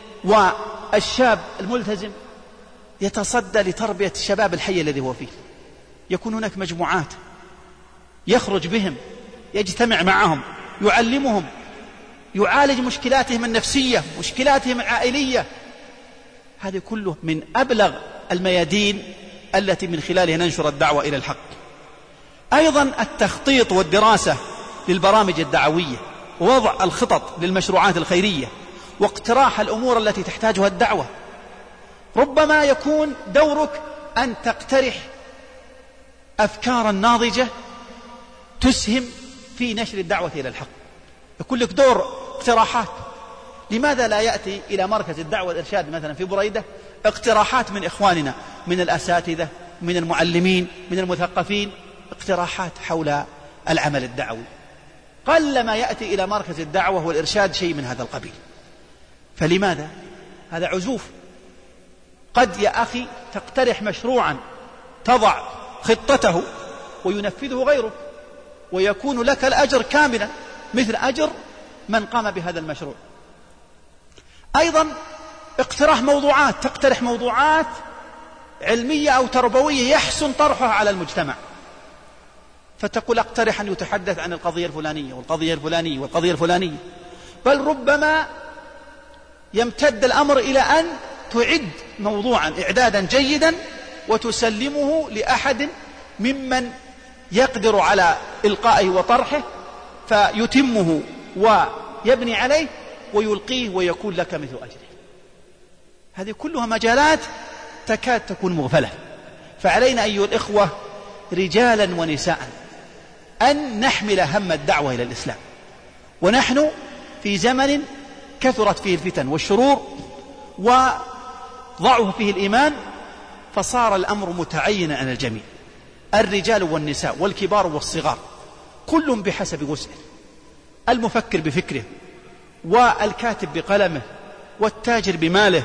والشاب الملتزم يتصدى لتربية الشباب الحي الذي هو فيه؟ يكون هناك مجموعات يخرج بهم، يجتمع معهم، يعلمهم، يعالج مشكلاتهم النفسية، مشكلاتهم العائلية. هذه كله من أبلغ الميادين التي من خلالها ننشر الدعوة إلى الحق. أيضا التخطيط والدراسة للبرامج الدعوية، ووضع الخطط للمشروعات الخيرية، واقتراح الأمور التي تحتاجها الدعوة. ربما يكون دورك أن تقترح أفكارا ناضجة تسهم في نشر الدعوة إلى الحق، يكون لك دور اقتراحات. لماذا لا يأتي إلى مركز الدعوة والإرشاد مثلا في بريدة اقتراحات من إخواننا من الأساتذة، من المعلمين، من المثقفين، اقتراحات حول العمل الدعوي؟ قلما يأتي إلى مركز الدعوة والإرشاد شيء من هذا القبيل. فلماذا؟ هذا عزوف. قد يا أخي تقترح مشروعا تضع خطته وينفذه غيره، ويكون لك الأجر كاملا مثل أجر من قام بهذا المشروع. أيضا اقتراح موضوعات، تقترح موضوعات علمية أو تربوية يحسن طرحها على المجتمع، فتقول اقترح أن يتحدث عن القضية الفلانية والقضية الفلانية والقضية الفلانية، بل ربما يمتد الأمر إلى أن تعد موضوعا إعدادا جيدا وتسلمه لأحد ممن يقدر على إلقائه وطرحه فيتمه ويبني عليه ويلقيه ويكون لك مثل أجره. هذه كلها مجالات تكاد تكون مغفلة. فعلينا أيها الإخوة رجالا ونساء أن نحمل هم الدعوة إلى الإسلام، ونحن في زمن كثرت فيه الفتن والشرور وضعف فيه الإيمان، فصار الأمر متعينا على الجميع، الرجال والنساء والكبار والصغار، كل بحسب وسعه، المفكر بفكره والكاتب بقلمه والتاجر بماله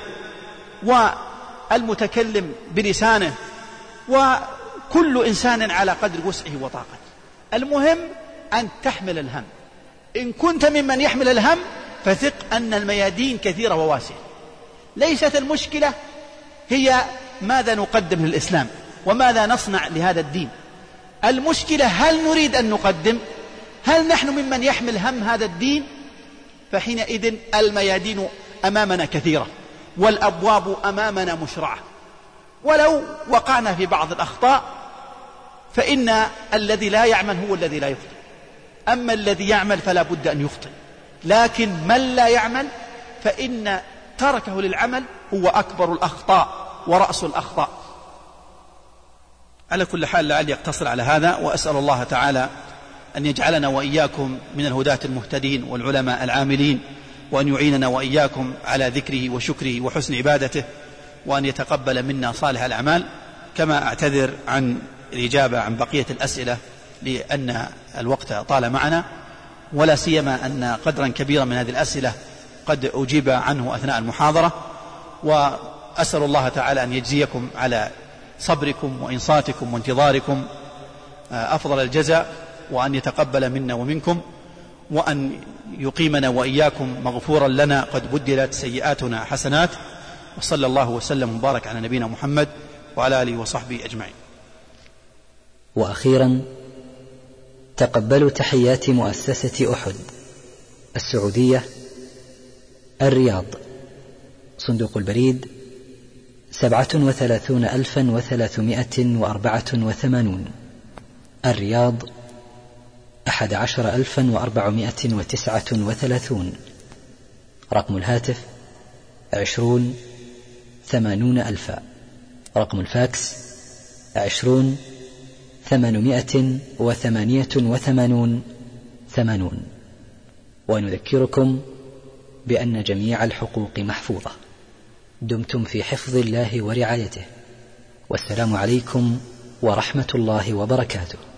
والمتكلم بلسانه، وكل إنسان على قدر وسعه وطاقته. المهم أن تحمل الهم. إن كنت ممن يحمل الهم فثق أن الميادين كثيرة وواسعة. ليست المشكلة هي ماذا نقدم للإسلام وماذا نصنع لهذا الدين، المشكلة هل نريد أن نقدم، هل نحن ممن يحمل هم هذا الدين؟ فحينئذ الميادين أمامنا كثيرة والأبواب أمامنا مشرعة. ولو وقعنا في بعض الأخطاء فإن الذي لا يعمل هو الذي لا يخطئ، أما الذي يعمل فلا بد أن يخطئ، لكن من لا يعمل فإن تركه للعمل هو أكبر الأخطاء ورأس الأخطاء. على كل حال لعلي أقتصر على هذا، وأسأل الله تعالى أن يجعلنا وإياكم من الهداة المهتدين والعلماء العاملين، وأن يعيننا وإياكم على ذكره وشكره وحسن عبادته، وأن يتقبل منا صالح الأعمال. كما أعتذر عن الإجابة عن بقية الأسئلة لأن الوقت طال معنا، ولا سيما أن قدرا كبيرا من هذه الأسئلة قد أجيب عنه أثناء المحاضرة. وأسأل الله تعالى أن يجزيكم على صبركم وإنصاتكم وانتظاركم أفضل الجزاء، وأن يتقبل منا ومنكم، وأن يقيمنا وإياكم مغفورا لنا قد بدلت سيئاتنا حسنات. وصلى الله وسلم وبارك على نبينا محمد وعلى آله وصحبه أجمعين. وأخيرا تقبلوا تحيات مؤسسة أحد السعودية، الرياض، صندوق البريد سبعة وثلاثون ألفا وثلاثمائة وأربعة وثمانون، الرياض أحد عشر ألفا وأربعمائة وتسعة وثلاثون. رقم الهاتف عشرون ثمانون ألفا. رقم الفاكس عشرون ثمانمائة وثمانية وثمانون ثمانون. ونذكركم بأن جميع الحقوق محفوظة. دمتم في حفظ الله ورعايته، والسلام عليكم ورحمة الله وبركاته.